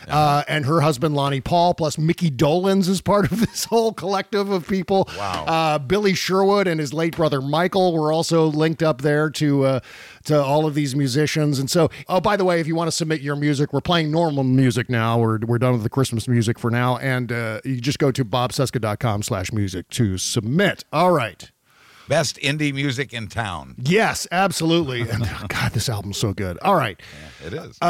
And her husband, Lonnie Paul, plus Mickey Dolenz is part of this whole collective of people. Wow. Billy Sherwood and his late brother, Michael, were also linked up there to all of these musicians. And so, oh, by the way, if you want to submit your music, we're playing normal music now. We're done with the Christmas music for now. And you just go to bobcesca.com/music to submit. All right. Best indie music in town. Yes, absolutely. And God, this album's so good. All right. Yeah, it is.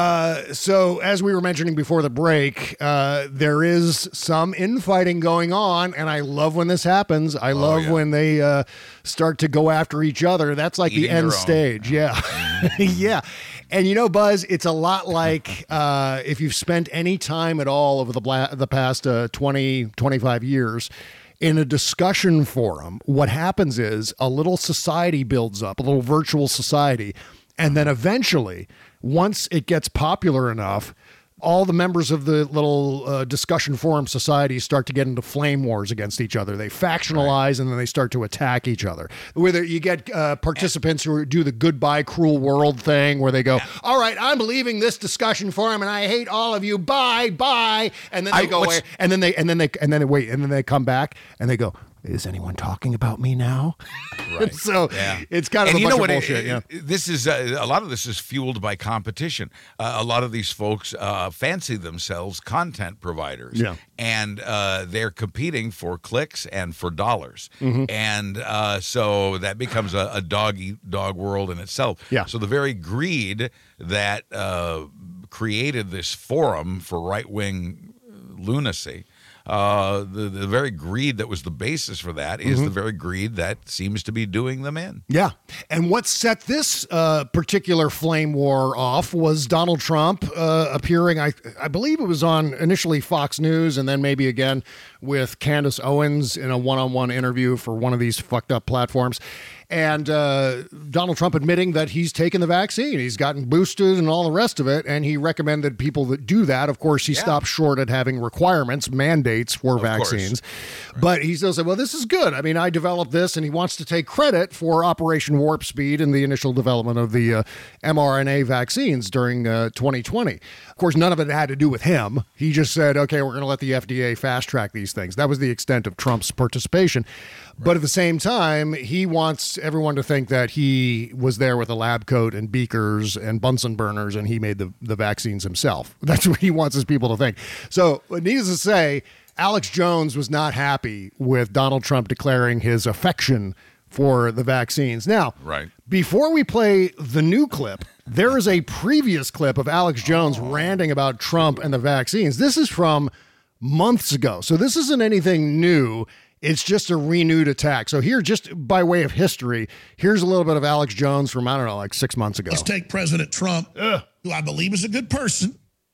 So as we were mentioning before the break, there is some infighting going on, and I love when this happens. I love when they start to go after each other. That's like Eating the end stage. Yeah. Yeah. And you know, Buzz, it's a lot like if you've spent any time at all over the past 20, 25 years, in a discussion forum, what happens is a little society builds up, a little virtual society. And then eventually, once it gets popular enough, all the members of the little discussion forum society start to get into flame wars against each other. They factionalize, and then they start to attack each other. Whether you get participants who do the goodbye cruel world thing, where they go, all right, I'm leaving this discussion forum and I hate all of you. Bye, bye. And then they go away. And then they wait. And then they come back and they go, is anyone talking about me now? Right. So it's kind of a bunch of bullshit. This is a lot of this is fueled by competition. A lot of these folks fancy themselves content providers, and they're competing for clicks and for dollars, and so that becomes a dog-eat-dog world in itself. Yeah. So the very greed that created this forum for right-wing lunacy. The very greed that was the basis for that is the very greed that seems to be doing them in. Yeah. And what set this particular flame war off was Donald Trump appearing, I believe it was on initially Fox News and then maybe again with Candace Owens in a one-on-one interview for one of these fucked up platforms. And Donald Trump admitting that he's taken the vaccine. He's gotten boosted and all the rest of it. And he recommended people that do that. Of course, he stopped short at having requirements, mandates for vaccines. Right. But he still said, well, this is good. I mean, I developed this, and he wants to take credit for Operation Warp Speed and the initial development of the mRNA vaccines during 2020. Of course, none of it had to do with him. He just said, okay, we're going to let the FDA fast track these things. That was the extent of Trump's participation. Right. But at the same time, he wants everyone to think that he was there with a lab coat and beakers and Bunsen burners and he made the vaccines himself. That's what he wants his people to think. So needless to say, Alex Jones was not happy with Donald Trump declaring his affection for the vaccines. Now, before we play the new clip, there is a previous clip of Alex Jones ranting about Trump and the vaccines. This is from months ago. So this isn't anything new. It's just a renewed attack. So here, just by way of history, here's a little bit of Alex Jones from, I don't know, like 6 months ago. Let's take President Trump, who I believe is a good person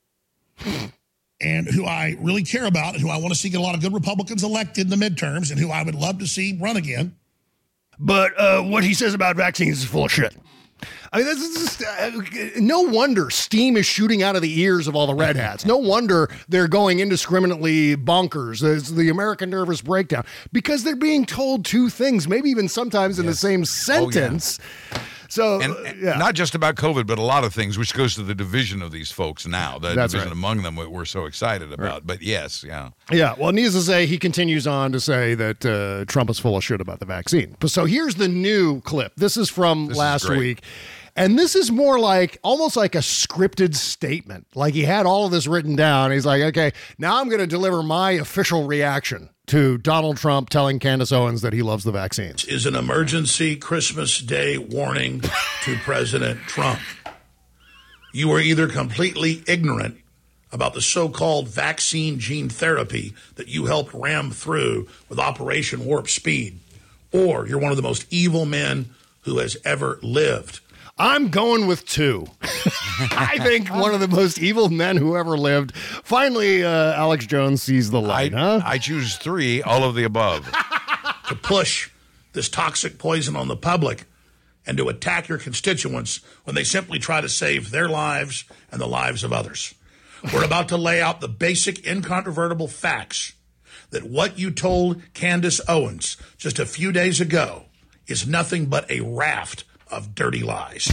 and who I really care about and who I want to see get a lot of good Republicans elected in the midterms and who I would love to see run again. But what he says about vaccines is full of shit. I mean, this is just, no wonder steam is shooting out of the ears of all the red hats. No wonder they're going indiscriminately bonkers. There's the American nervous breakdown because they're being told two things, maybe even sometimes in the same sentence. So, not just about COVID, but a lot of things, which goes to the division of these folks now. The division among them we're so excited about. Right. But yes, Yeah, well, needless to say, he continues on to say that Trump is full of shit about the vaccine. So here's the new clip. This is from last week. And this is more like, almost like a scripted statement. Like he had all of this written down. He's like, okay, now I'm going to deliver my official reaction to Donald Trump telling Candace Owens that he loves the vaccines. Is an emergency Christmas Day warning to President Trump. You are either completely ignorant about the so-called vaccine gene therapy that you helped ram through with Operation Warp Speed, or you're one of the most evil men who has ever lived. I'm going with 2. I think one of the most evil men who ever lived. Finally, Alex Jones sees the light, I choose 3, all of the above. To push this toxic poison on the public and to attack your constituents when they simply try to save their lives and the lives of others. We're about to lay out the basic, incontrovertible facts that what you told Candace Owens just a few days ago is nothing but a raft of dirty lies.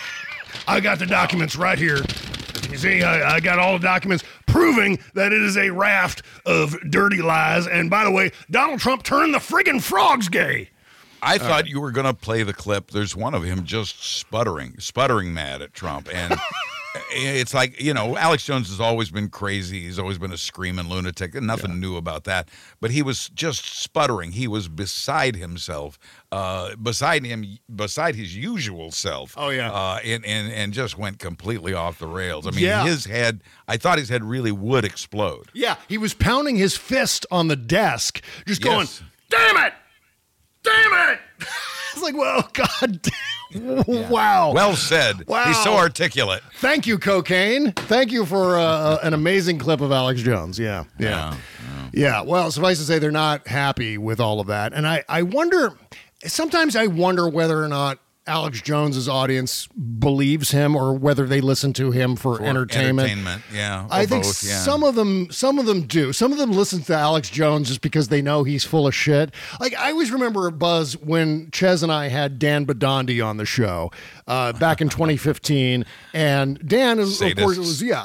I got the documents right here. You see, I got all the documents proving that it is a raft of dirty lies. And by the way, Donald Trump turned the friggin' frogs gay. I thought you were going to play the clip. There's one of him just sputtering mad at Trump. And it's like, Alex Jones has always been crazy. He's always been a screaming lunatic. And nothing new about that. But he was just sputtering. He was beside himself, beside his usual self. Oh, yeah. And just went completely off the rails. I mean, I thought his head really would explode. Yeah, he was pounding his fist on the desk, just going, damn it! Damn it! It's like, well, God damn. Yeah. Wow. Well said. Wow. He's so articulate. Thank you, Cocaine. Thank you for an amazing clip of Alex Jones. Yeah. Well, suffice to say, they're not happy with all of that. And sometimes I wonder whether or not Alex Jones's audience believes him or whether they listen to him for entertainment. I think both, some of them do. Some of them listen to Alex Jones just because they know he's full of shit. Like I always remember a buzz when Ches and I had Dan Badandi on the show back in 2015, and Dan is of course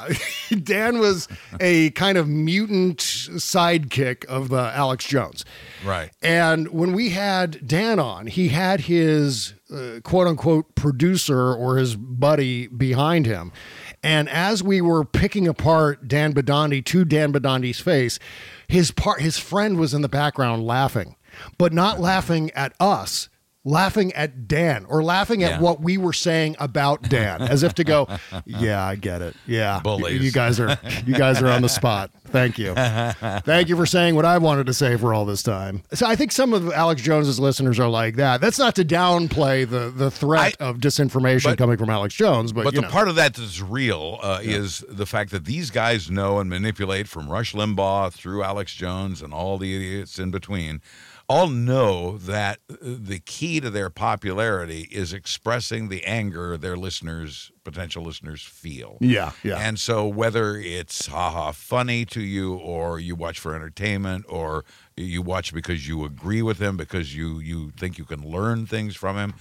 Dan was a kind of mutant sidekick of Alex Jones. Right. And when we had Dan on, he had his quote unquote producer or his buddy behind him. And as we were picking apart Dan Badandi to Dan Badandi's face, his friend was in the background laughing, but not laughing at us, laughing at Dan or laughing at what we were saying about Dan, as if to go, yeah, I get it. Yeah. Bullies. You guys are on the spot. Thank you. Thank you for saying what I wanted to say for all this time. So I think some of Alex Jones's listeners are like that. That's not to downplay the threat of disinformation coming from Alex Jones. But the part of that that's real is the fact that these guys know and manipulate, from Rush Limbaugh through Alex Jones and all the idiots in between, all know that the key to their popularity is expressing the anger their potential listeners feel. Yeah. And so whether it's funny to you, or you watch for entertainment, or you watch because you agree with him, because you think you can learn things from him,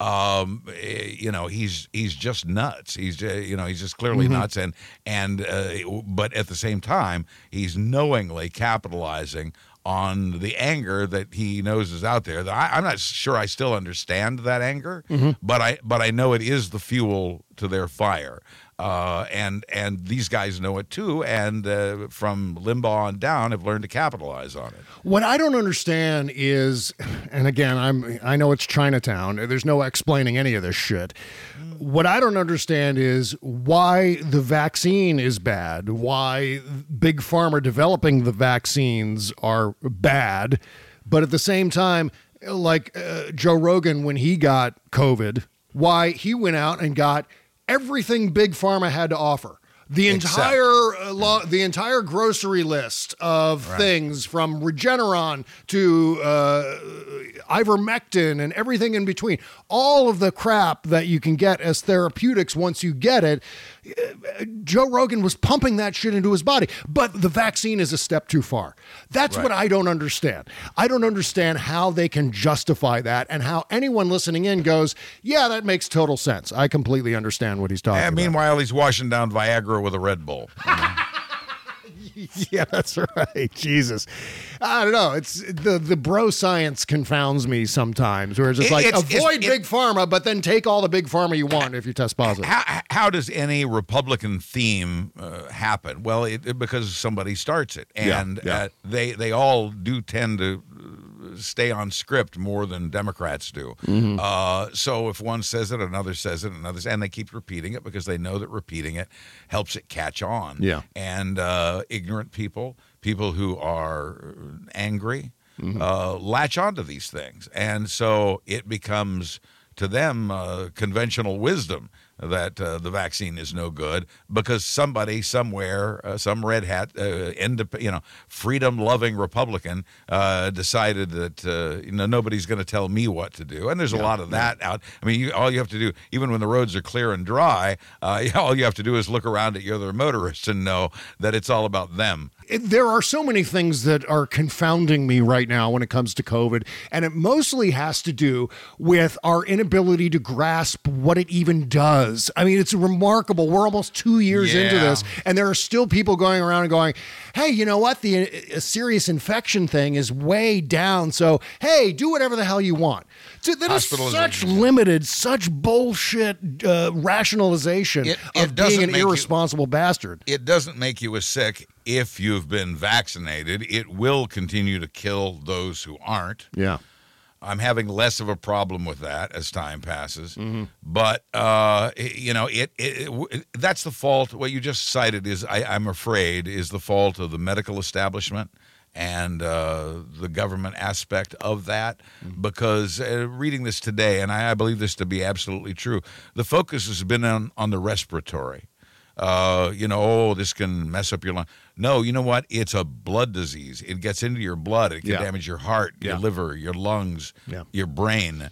he's just nuts. He's just clearly nuts, and but at the same time, he's knowingly capitalizing on the anger that he knows is out there. I'm not sure I still understand that anger, but I know it is the fuel to their fire. And these guys know it too, and from Limbaugh on down have learned to capitalize on it. What I don't understand is, and again, I know it's Chinatown. There's no explaining any of this shit. What I don't understand is why the vaccine is bad, why Big Pharma developing the vaccines are bad, but at the same time, like Joe Rogan when he got COVID, why he went out and got everything Big Pharma had to offer. The entire grocery list of things, from Regeneron to ivermectin and everything in between, all of the crap that you can get as therapeutics once you get it, Joe Rogan was pumping that shit into his body. But the vaccine is a step too far. That's what I don't understand. I don't understand how they can justify that and how anyone listening in goes, yeah, that makes total sense. I completely understand what he's talking about. Meanwhile, he's washing down Viagra with a Red Bull. Yeah, that's right. Jesus. I don't know. It's the bro science confounds me sometimes, where it's just avoid Big Pharma, but then take all the Big Pharma you want if you test positive. How does any Republican theme happen? Well, because somebody starts it. And they all do tend to stay on script more than Democrats do. So if one says it, another says it, and they keep repeating it because they know that repeating it helps it catch on. Yeah. And ignorant people who are angry, latch onto these things. And so it becomes, to them, conventional wisdom that the vaccine is no good because somebody somewhere, some red hat, freedom-loving Republican decided that nobody's going to tell me what to do. And there's a lot of that out. I mean, all you have to do, even when the roads are clear and dry, all you have to do is look around at your other motorists and know that it's all about them. There are so many things that are confounding me right now when it comes to COVID, and it mostly has to do with our inability to grasp what it even does. I mean, it's remarkable. We're almost 2 years into this, and there are still people going around and going, hey, you know what? The serious infection thing is way down, so, hey, do whatever the hell you want. So that is such limited, such bullshit rationalization of being an irresponsible bastard. It doesn't make you as sick if you've been vaccinated. It will continue to kill those who aren't. Yeah. I'm having less of a problem with that as time passes. But, that's the fault. What you just cited is, I'm afraid, is the fault of the medical establishment and the government aspect of that, because reading this today, and I believe this to be absolutely true, the focus has been on the respiratory. This can mess up your lung. No, you know what? It's a blood disease. It gets into your blood. It can damage your heart, your liver, your lungs, your brain,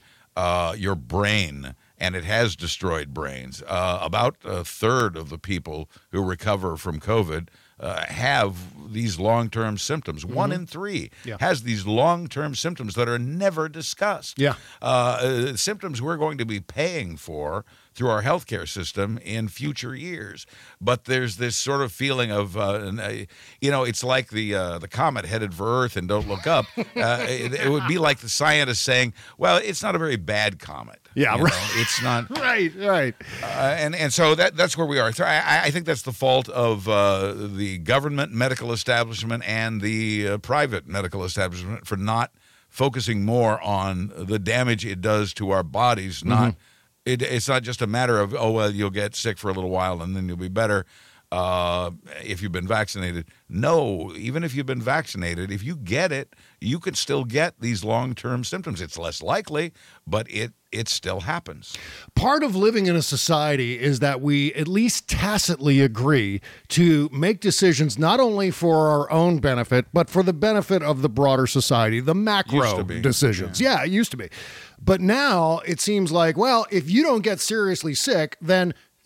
and it has destroyed brains. About a third of the people who recover from COVID have these long-term symptoms. 1 in 3 has these long-term symptoms that are never discussed. Symptoms we're going to be paying for through our healthcare system in future years. But there's this sort of feeling of, it's like the comet headed for Earth and don't look up. It would be like the scientists saying, well, it's not a very bad comet. It's not. Right. And so that's where we are. So I think that's the fault of the government medical establishment and the private medical establishment for not focusing more on the damage it does to our bodies. It's not just a matter of, you'll get sick for a little while and then you'll be better if you've been vaccinated. No, even if you've been vaccinated, if you get it, you could still get these long-term symptoms. It's less likely, but it still happens. Part of living in a society is that we at least tacitly agree to make decisions not only for our own benefit, but for the benefit of the broader society, the macro decisions. Yeah, it used to be. But now it seems like, well, if you don't get seriously sick, then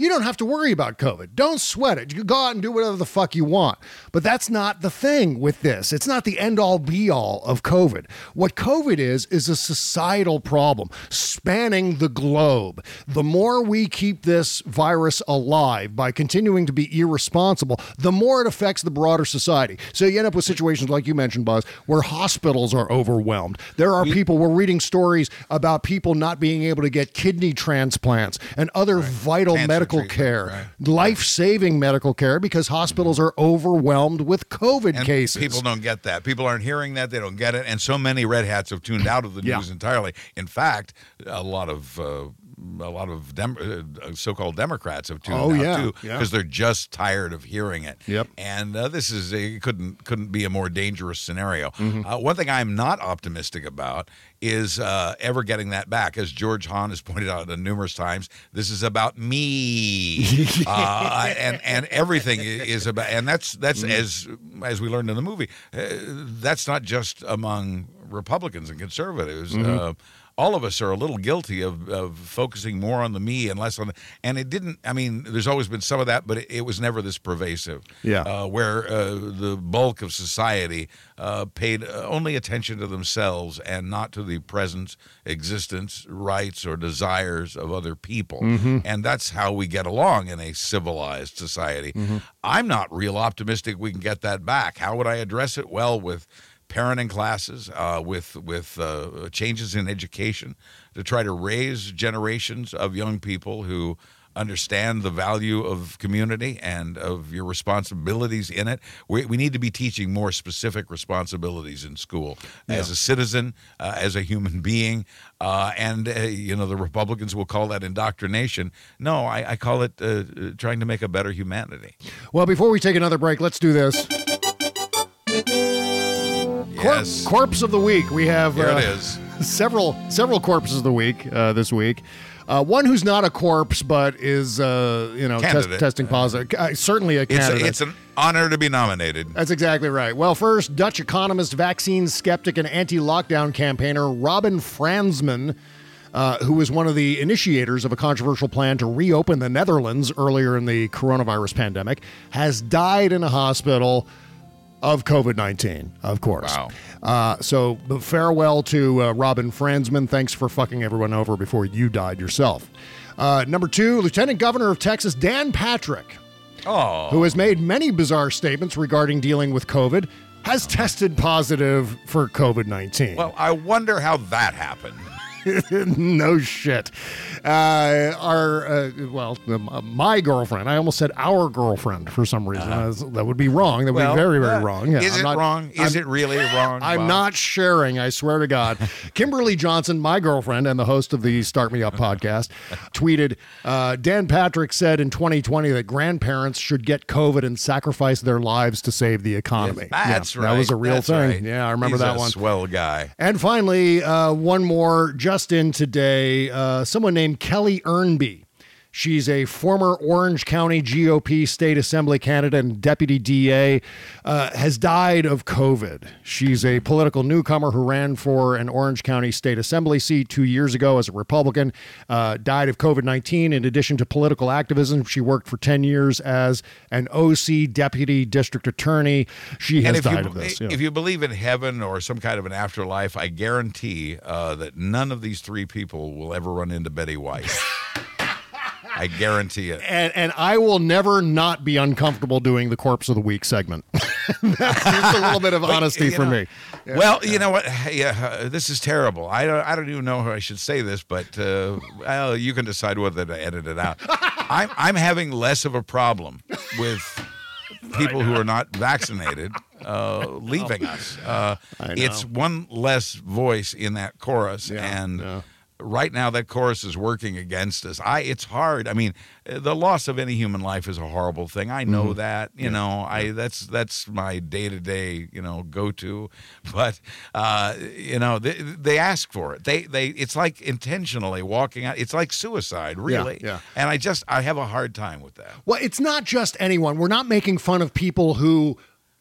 you don't have to worry about COVID. Don't sweat it. You can go out and do whatever the fuck you want. But that's not the thing with this. It's not the end-all be-all of COVID. What COVID is a societal problem spanning the globe. The more we keep this virus alive by continuing to be irresponsible, the more it affects the broader society. So you end up with situations like you mentioned, Buzz, where hospitals are overwhelmed. There are people, we're reading stories about people not being able to get kidney transplants and other vital medical care, life-saving medical care, because hospitals are overwhelmed with COVID cases. People don't get that. People aren't hearing that. They don't get it. And so many red hats have tuned out of the news entirely. In fact, a lot of so-called Democrats have tuned out too, because they're just tired of hearing it. Yep. And this is couldn't be a more dangerous scenario. One thing I'm not optimistic about is ever getting that back. As George Hahn has pointed out numerous times, this is about me, and everything is about. And that's as we learned in the movie, that's not just among Republicans and conservatives. All of us are a little guilty of focusing more on the me and less on the, and it didn't, I mean, there's always been some of that, but it was never this pervasive. Where the bulk of society paid only attention to themselves and not to the presence, existence, rights, or desires of other people. And that's how we get along in a civilized society. I'm not real optimistic we can get that back. How would I address it? Well, with parenting classes, with changes in education to try to raise generations of young people who understand the value of community and of your responsibilities in it. We need to be teaching more specific responsibilities in school as a citizen, as a human being, and the Republicans will call that indoctrination. No, I call it trying to make a better humanity. Well, before we take another break, let's do this. Yes. Corpse of the week. We have Here it is. several corpses of the week this week. One who's not a corpse, but is testing positive. Certainly a candidate. It's an honor to be nominated. That's exactly right. Well, first, Dutch economist, vaccine skeptic, and anti-lockdown campaigner Robin Fransman, who was one of the initiators of a controversial plan to reopen the Netherlands earlier in the coronavirus pandemic, has died in a hospital of COVID-19, of course. Wow. So farewell to Robin Fransman. Thanks for fucking everyone over before you died yourself. Number two, Lieutenant Governor of Texas, Dan Patrick, who has made many bizarre statements regarding dealing with COVID, has tested positive for COVID-19. Well, I wonder how that happened. No shit. My girlfriend, I almost said our girlfriend for some reason. That would be wrong. That would be very, very wrong. Yeah, is it wrong? Is it really wrong? I'm not sharing, I swear to God. Kimberly Johnson, my girlfriend and the host of the Start Me Up podcast, tweeted, Dan Patrick said in 2020 that grandparents should get COVID and sacrifice their lives to save the economy. Yes, that's right. That was a real thing. Right. Yeah, I remember that one. Swell guy. And finally, one more just in today, someone named Kelly Earnby. She's a former Orange County GOP state assembly candidate and deputy DA, has died of COVID. She's a political newcomer who ran for an Orange County state assembly seat 2 years ago as a Republican, died of COVID-19. In addition to political activism, she worked for 10 years as an OC deputy district attorney. She has died of this. If you believe in heaven or some kind of an afterlife, I guarantee that none of these three people will ever run into Betty White. I guarantee it. And I will never not be uncomfortable doing the Corpse of the Week segment. That's just a little bit of honesty for me. Yeah, well, you know what? This is terrible. I don't even know how I should say this, but you can decide whether to edit it out. I'm having less of a problem with people who are not vaccinated leaving us. It's one less voice in that chorus, right now that chorus is working against us. It's hard. I mean, the loss of any human life is a horrible thing. I know that. That's my day-to-day, go-to. But they ask for it. They it's like intentionally walking out. It's like suicide, really. Yeah. And I have a hard time with that. Well, it's not just anyone. We're not making fun of people who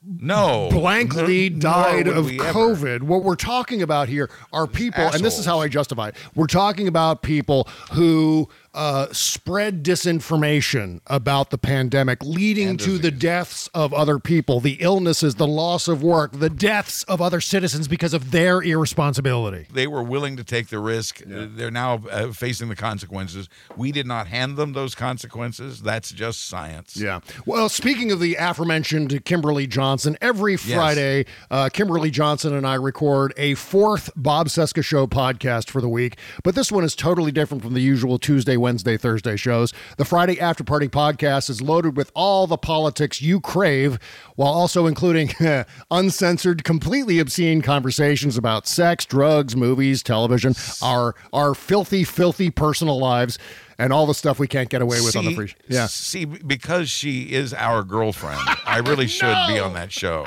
blankly died of COVID. Ever. What we're talking about here are people, and this is how I justify it. We're talking about people who spread disinformation about the pandemic, leading to the deaths of other people, the illnesses, the loss of work, the deaths of other citizens because of their irresponsibility. They were willing to take the risk. Yeah. They're now facing the consequences. We did not hand them those consequences. That's just science. Yeah. Well, speaking of the aforementioned Kimberly Johnson, every Friday, Kimberly Johnson and I record a fourth Bob Cesca Show podcast for the week, but this one is totally different from the usual Tuesday, Wednesday, Thursday shows. The Friday After Party podcast is loaded with all the politics you crave, while also including uncensored, completely obscene conversations about sex, drugs, movies, television, our filthy, filthy personal lives, and all the stuff we can't get away with on the free show. Yeah. See, because she is our girlfriend, I really should be on that show.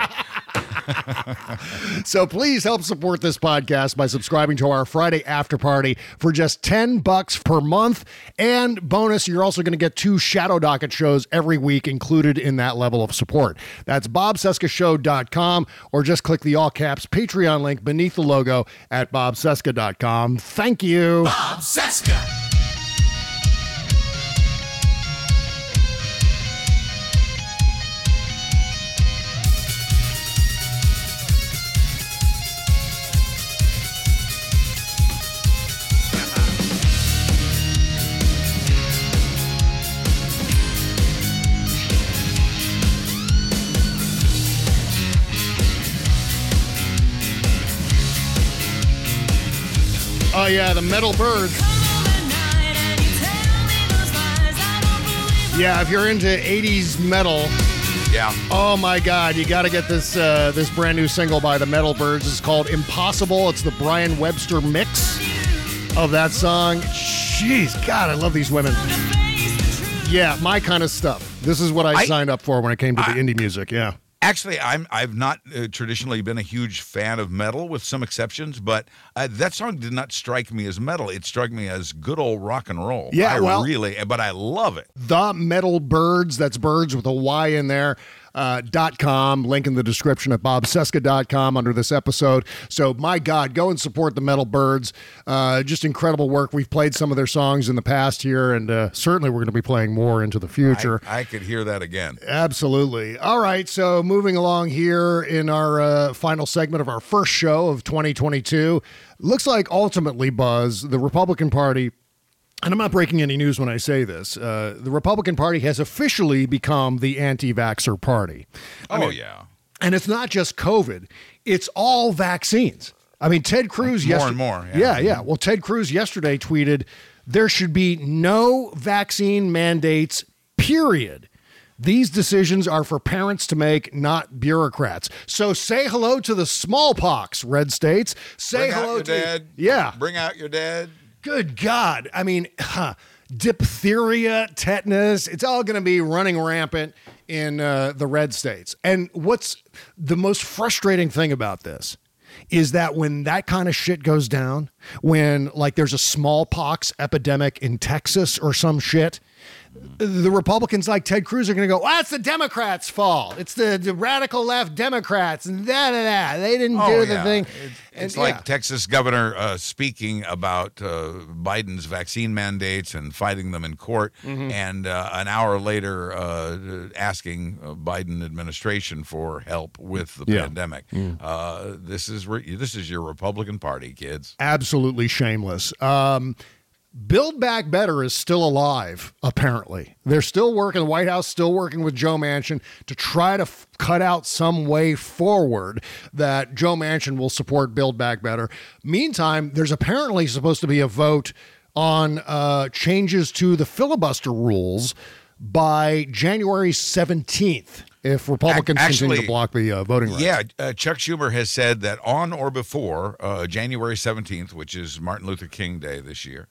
So please help support this podcast by subscribing to our Friday After Party for just $10 per month. And bonus, you're also going to get 2 Shadow Docket shows every week included in that level of support. That's bobcescashow.com, or just click the all caps Patreon link beneath the logo at bobcesca.com. Thank you. Bob Cesca. Oh, yeah, the Metal Birds. Yeah, if you're into 80s metal, oh my God, you got to get this this brand new single by the Metal Birds. It's called Impossible. It's the Brian Webster mix of that song. Jeez, God, I love these women. Yeah, my kind of stuff. This is what I signed up for when it came to the indie music, yeah. Actually, I've not traditionally been a huge fan of metal, with some exceptions, but that song did not strike me as metal. It struck me as good old rock and roll. Yeah, but I love it. The Metal Birds, that's birds with a Y in there. .com, link in the description at bobcesca.com under this episode. So, my God, go and support the Metal Birds. Just incredible work. We've played some of their songs in the past here, and certainly we're going to be playing more into the future. I could hear that again. Absolutely. All right, so moving along here in our final segment of our first show of 2022. Looks like ultimately, Buzz, the Republican Party, and I'm not breaking any news when I say this, the Republican Party has officially become the anti-vaxxer party. I mean, yeah. And it's not just COVID. It's all vaccines. I mean, Ted Cruz yesterday. More and more. Yeah. Well, Ted Cruz yesterday tweeted, there should be no vaccine mandates, period. These decisions are for parents to make, not bureaucrats. So say hello to the smallpox, red states. Say hello to your dad. Yeah. Bring out your dad. Good God. I mean, diphtheria, tetanus, it's all going to be running rampant in the red states. And what's the most frustrating thing about this is that when that kind of shit goes down, when like there's a smallpox epidemic in Texas or some shit, the Republicans like Ted Cruz are going to go, well, it's the Democrats' fault. It's the radical left Democrats and da-da-da. They didn't do the thing. It's like Texas governor speaking about Biden's vaccine mandates and fighting them in court, and an hour later asking Biden administration for help with the pandemic. This is your Republican Party, kids. Absolutely shameless. Build Back Better is still alive, apparently. They're still working, the White House still working with Joe Manchin to try to cut out some way forward that Joe Manchin will support Build Back Better. Meantime, there's apparently supposed to be a vote on changes to the filibuster rules by January 17th. If Republicans continue to block the voting rights. Yeah, Chuck Schumer has said that on or before January 17th, which is Martin Luther King Day this year,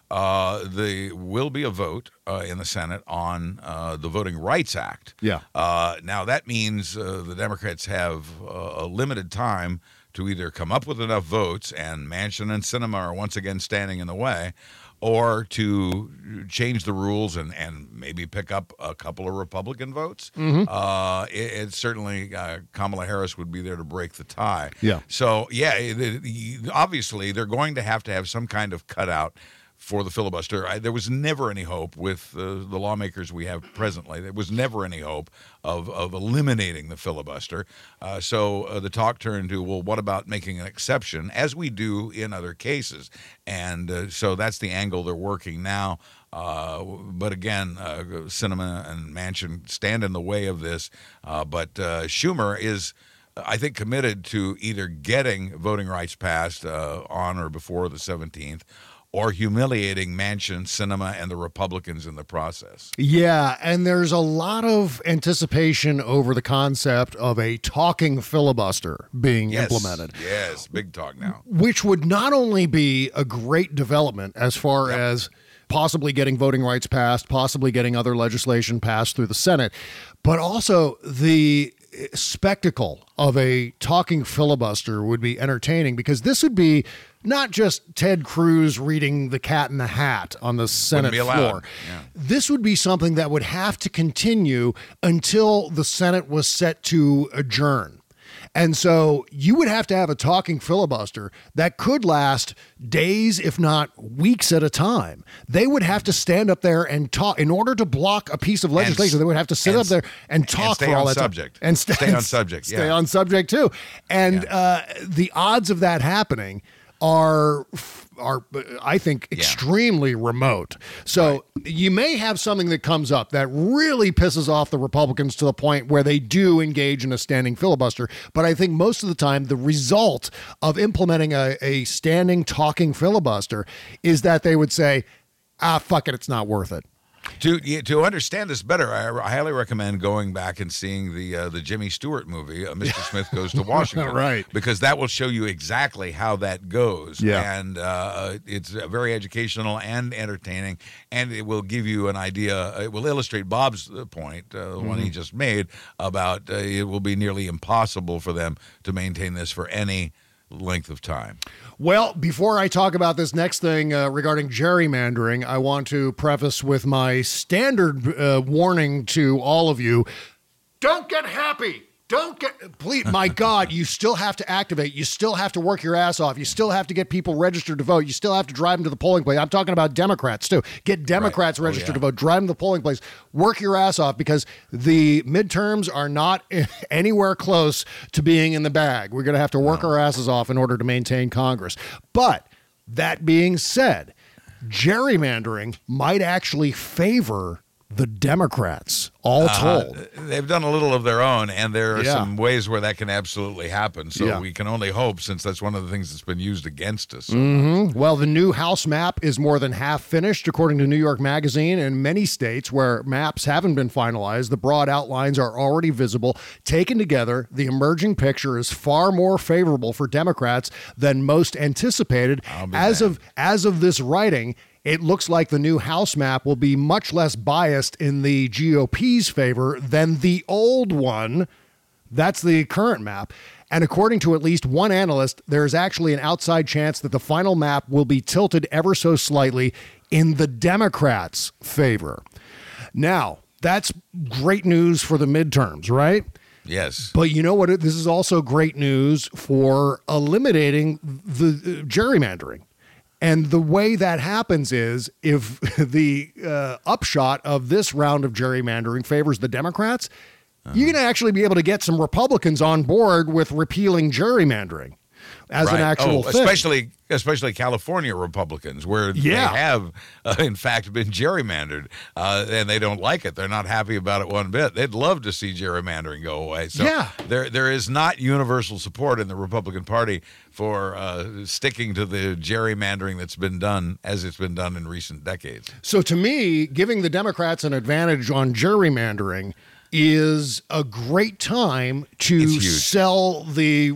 there will be a vote in the Senate on the Voting Rights Act. Yeah. Now, that means the Democrats have a limited time to either come up with enough votes, and Manchin and Sinema are once again standing in the way, or to change the rules and maybe pick up a couple of Republican votes. It's certainly Kamala Harris would be there to break the tie. Yeah. So, obviously they're going to have some kind of cutout for the filibuster. There was never any hope with the lawmakers we have presently. There was never any hope of eliminating the filibuster. So the talk turned to, well, what about making an exception, as we do in other cases? And so that's the angle they're working now. But again, Sinema and Manchin stand in the way of this. But Schumer is, I think, committed to either getting voting rights passed on or before the 17th, or humiliating Manchin, Sinema, and the Republicans in the process. Yeah, and there's a lot of anticipation over the concept of a talking filibuster being implemented. Yes, big talk now. Which would not only be a great development as far as possibly getting voting rights passed, possibly getting other legislation passed through the Senate, but also the spectacle of a talking filibuster would be entertaining, because this would be not just Ted Cruz reading The Cat in the Hat on the Senate floor. Yeah. This would be something that would have to continue until the Senate was set to adjourn. And so you would have to have a talking filibuster that could last days, if not weeks at a time. They would have to stand up there and talk. In order to block a piece of legislation, they would have to sit up there and talk for all that time. And stay on subject. Stay on subject, too. And the odds of that happening are I think, extremely remote. So you may have something that comes up that really pisses off the Republicans to the point where they do engage in a standing filibuster. But I think most of the time, the result of implementing a standing talking filibuster is that they would say, fuck it, it's not worth it. To understand this better, I highly recommend going back and seeing the Jimmy Stewart movie, Mr. Smith Goes to Washington. Right. Because that will show you exactly how that goes. Yeah. And it's very educational and entertaining, and it will give you an idea. It will illustrate Bob's point, the one he just made, about it will be nearly impossible for them to maintain this for any length of time. Well, before I talk about this next thing regarding gerrymandering, I want to preface with my standard warning to all of you. Don't get happy. Please, my God, you still have to activate. You still have to work your ass off. You still have to get people registered to vote. You still have to drive them to the polling place. I'm talking about Democrats, too. Get Democrats registered to vote. Drive them to the polling place. Work your ass off, because the midterms are not anywhere close to being in the bag. We're going to have to work our asses off in order to maintain Congress. But that being said, gerrymandering might actually favor the Democrats, all told. They've done a little of their own, and there are some ways where that can absolutely happen. So we can only hope, since that's one of the things that's been used against us. Well, the new House map is more than half finished, according to New York Magazine. In many states where maps haven't been finalized, the broad outlines are already visible. Taken together, the emerging picture is far more favorable for Democrats than most anticipated. As of this writing, it looks like the new House map will be much less biased in the GOP's favor than the old one. That's the current map. And according to at least one analyst, there is actually an outside chance that the final map will be tilted ever so slightly in the Democrats' favor. Now, that's great news for the midterms, right? Yes. But you know what? This is also great news for eliminating the gerrymandering. And the way that happens is, if the upshot of this round of gerrymandering favors the Democrats, you're going to actually be able to get some Republicans on board with repealing gerrymandering as an actual thing. Especially California Republicans, where they have, in fact, been gerrymandered, and they don't like it. They're not happy about it one bit. They'd love to see gerrymandering go away. So there is not universal support in the Republican Party for sticking to the gerrymandering that's been done as it's been done in recent decades. So to me, giving the Democrats an advantage on gerrymandering is a great time to sell the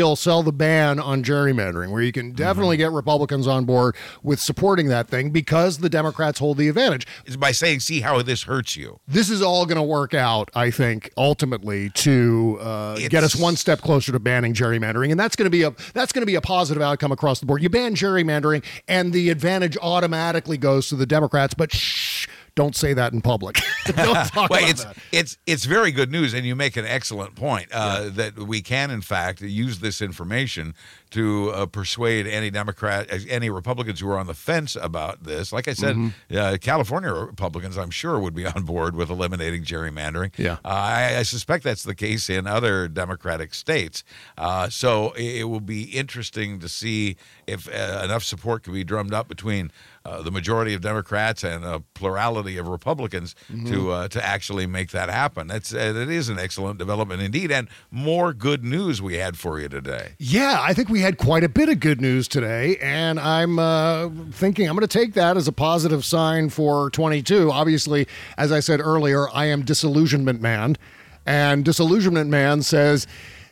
ban on gerrymandering, where you can definitely get Republicans on board with supporting that thing, because the Democrats hold the advantage. Is by saying, see how this hurts you. This is all going to work out, I think, ultimately to get us one step closer to banning gerrymandering, and that's going to be a positive outcome across the board. You ban gerrymandering, and the advantage automatically goes to the Democrats, but Don't say that in public. Don't talk about that. It's very good news, and you make an excellent point that we can, in fact, use this information to persuade any Republicans who are on the fence about this. Like I said, California Republicans, I'm sure, would be on board with eliminating gerrymandering. Yeah. I suspect that's the case in other Democratic states. So it will be interesting to see if enough support can be drummed up between the majority of Democrats and a plurality of Republicans to actually make that happen. It is an excellent development indeed, and more good news we had for you today. Yeah, I think we had quite a bit of good news today, and I'm thinking I'm going to take that as a positive sign for 22. Obviously, as I said earlier, I am Disillusionment Man, and Disillusionment Man says,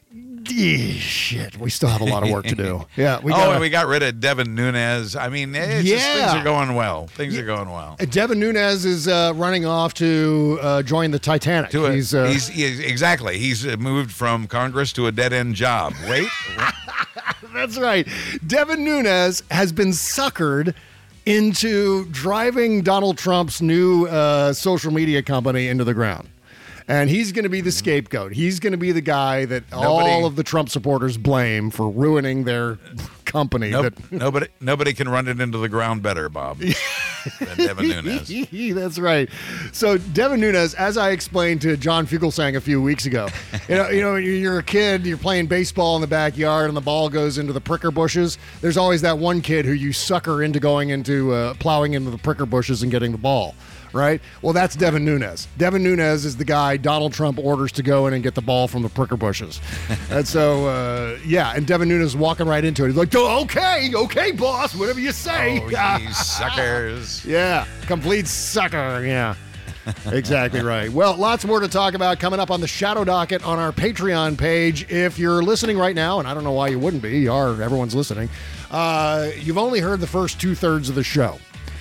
shit, we still have a lot of work to do. Yeah, and we got rid of Devin Nunes. I mean, things are going well. Things are going well. Devin Nunes is running off to join the Titanic. He's exactly. He's moved from Congress to a dead-end job. Wait. That's right. Devin Nunes has been suckered into driving Donald Trump's new social media company into the ground. And he's going to be the scapegoat. He's going to be the guy that all of the Trump supporters blame for ruining their company. Nobody can run it into the ground better, Bob, than Devin Nunes. That's right. So Devin Nunes, as I explained to John Fugelsang a few weeks ago, you know, you're a kid, you're playing baseball in the backyard, and the ball goes into the pricker bushes. There's always that one kid who you sucker into going into plowing into the pricker bushes and getting the ball. Right? Well, that's Devin Nunes. Devin Nunes is the guy Donald Trump orders to go in and get the ball from the pricker bushes. And so, and Devin Nunes is walking right into it. He's like, okay, boss, whatever you say. Oh, you suckers. Yeah, complete sucker, yeah. Exactly right. Well, lots more to talk about coming up on the Shadow Docket on our Patreon page. If you're listening right now, and I don't know why you wouldn't be, everyone's listening, you've only heard the first 2/3 of the show.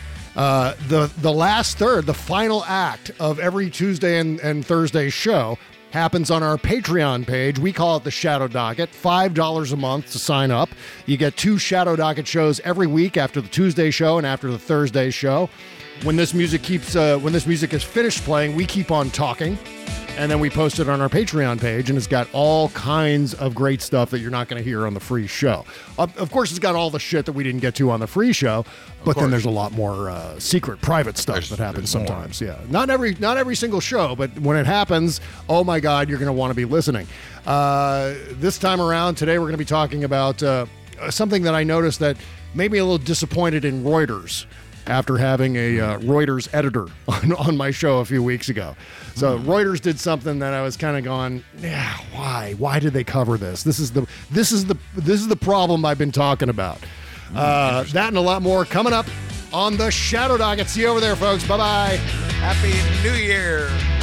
The last third, the final act of every Tuesday and Thursday show happens on our Patreon page. We call it the Shadow Docket. $5 a month to sign up. You get 2 Shadow Docket shows every week after the Tuesday show and after the Thursday show. When this music is finished playing, we keep on talking. And then we post it on our Patreon page, and it's got all kinds of great stuff that you're not going to hear on the free show. Of course, it's got all the shit that we didn't get to on the free show, but then there's a lot more secret, private stuff that happens sometimes. More. Yeah, not every single show, but when it happens, oh my God, you're going to want to be listening. This time around, today we're going to be talking about something that I noticed that made me a little disappointed in Reuters after having a Reuters editor on my show a few weeks ago. So Reuters did something that I was kind of going, yeah, why? Why did they cover this? This is the problem I've been talking about. That and a lot more coming up on the Shadow Docket. See you over there, folks. Bye-bye. Happy New Year.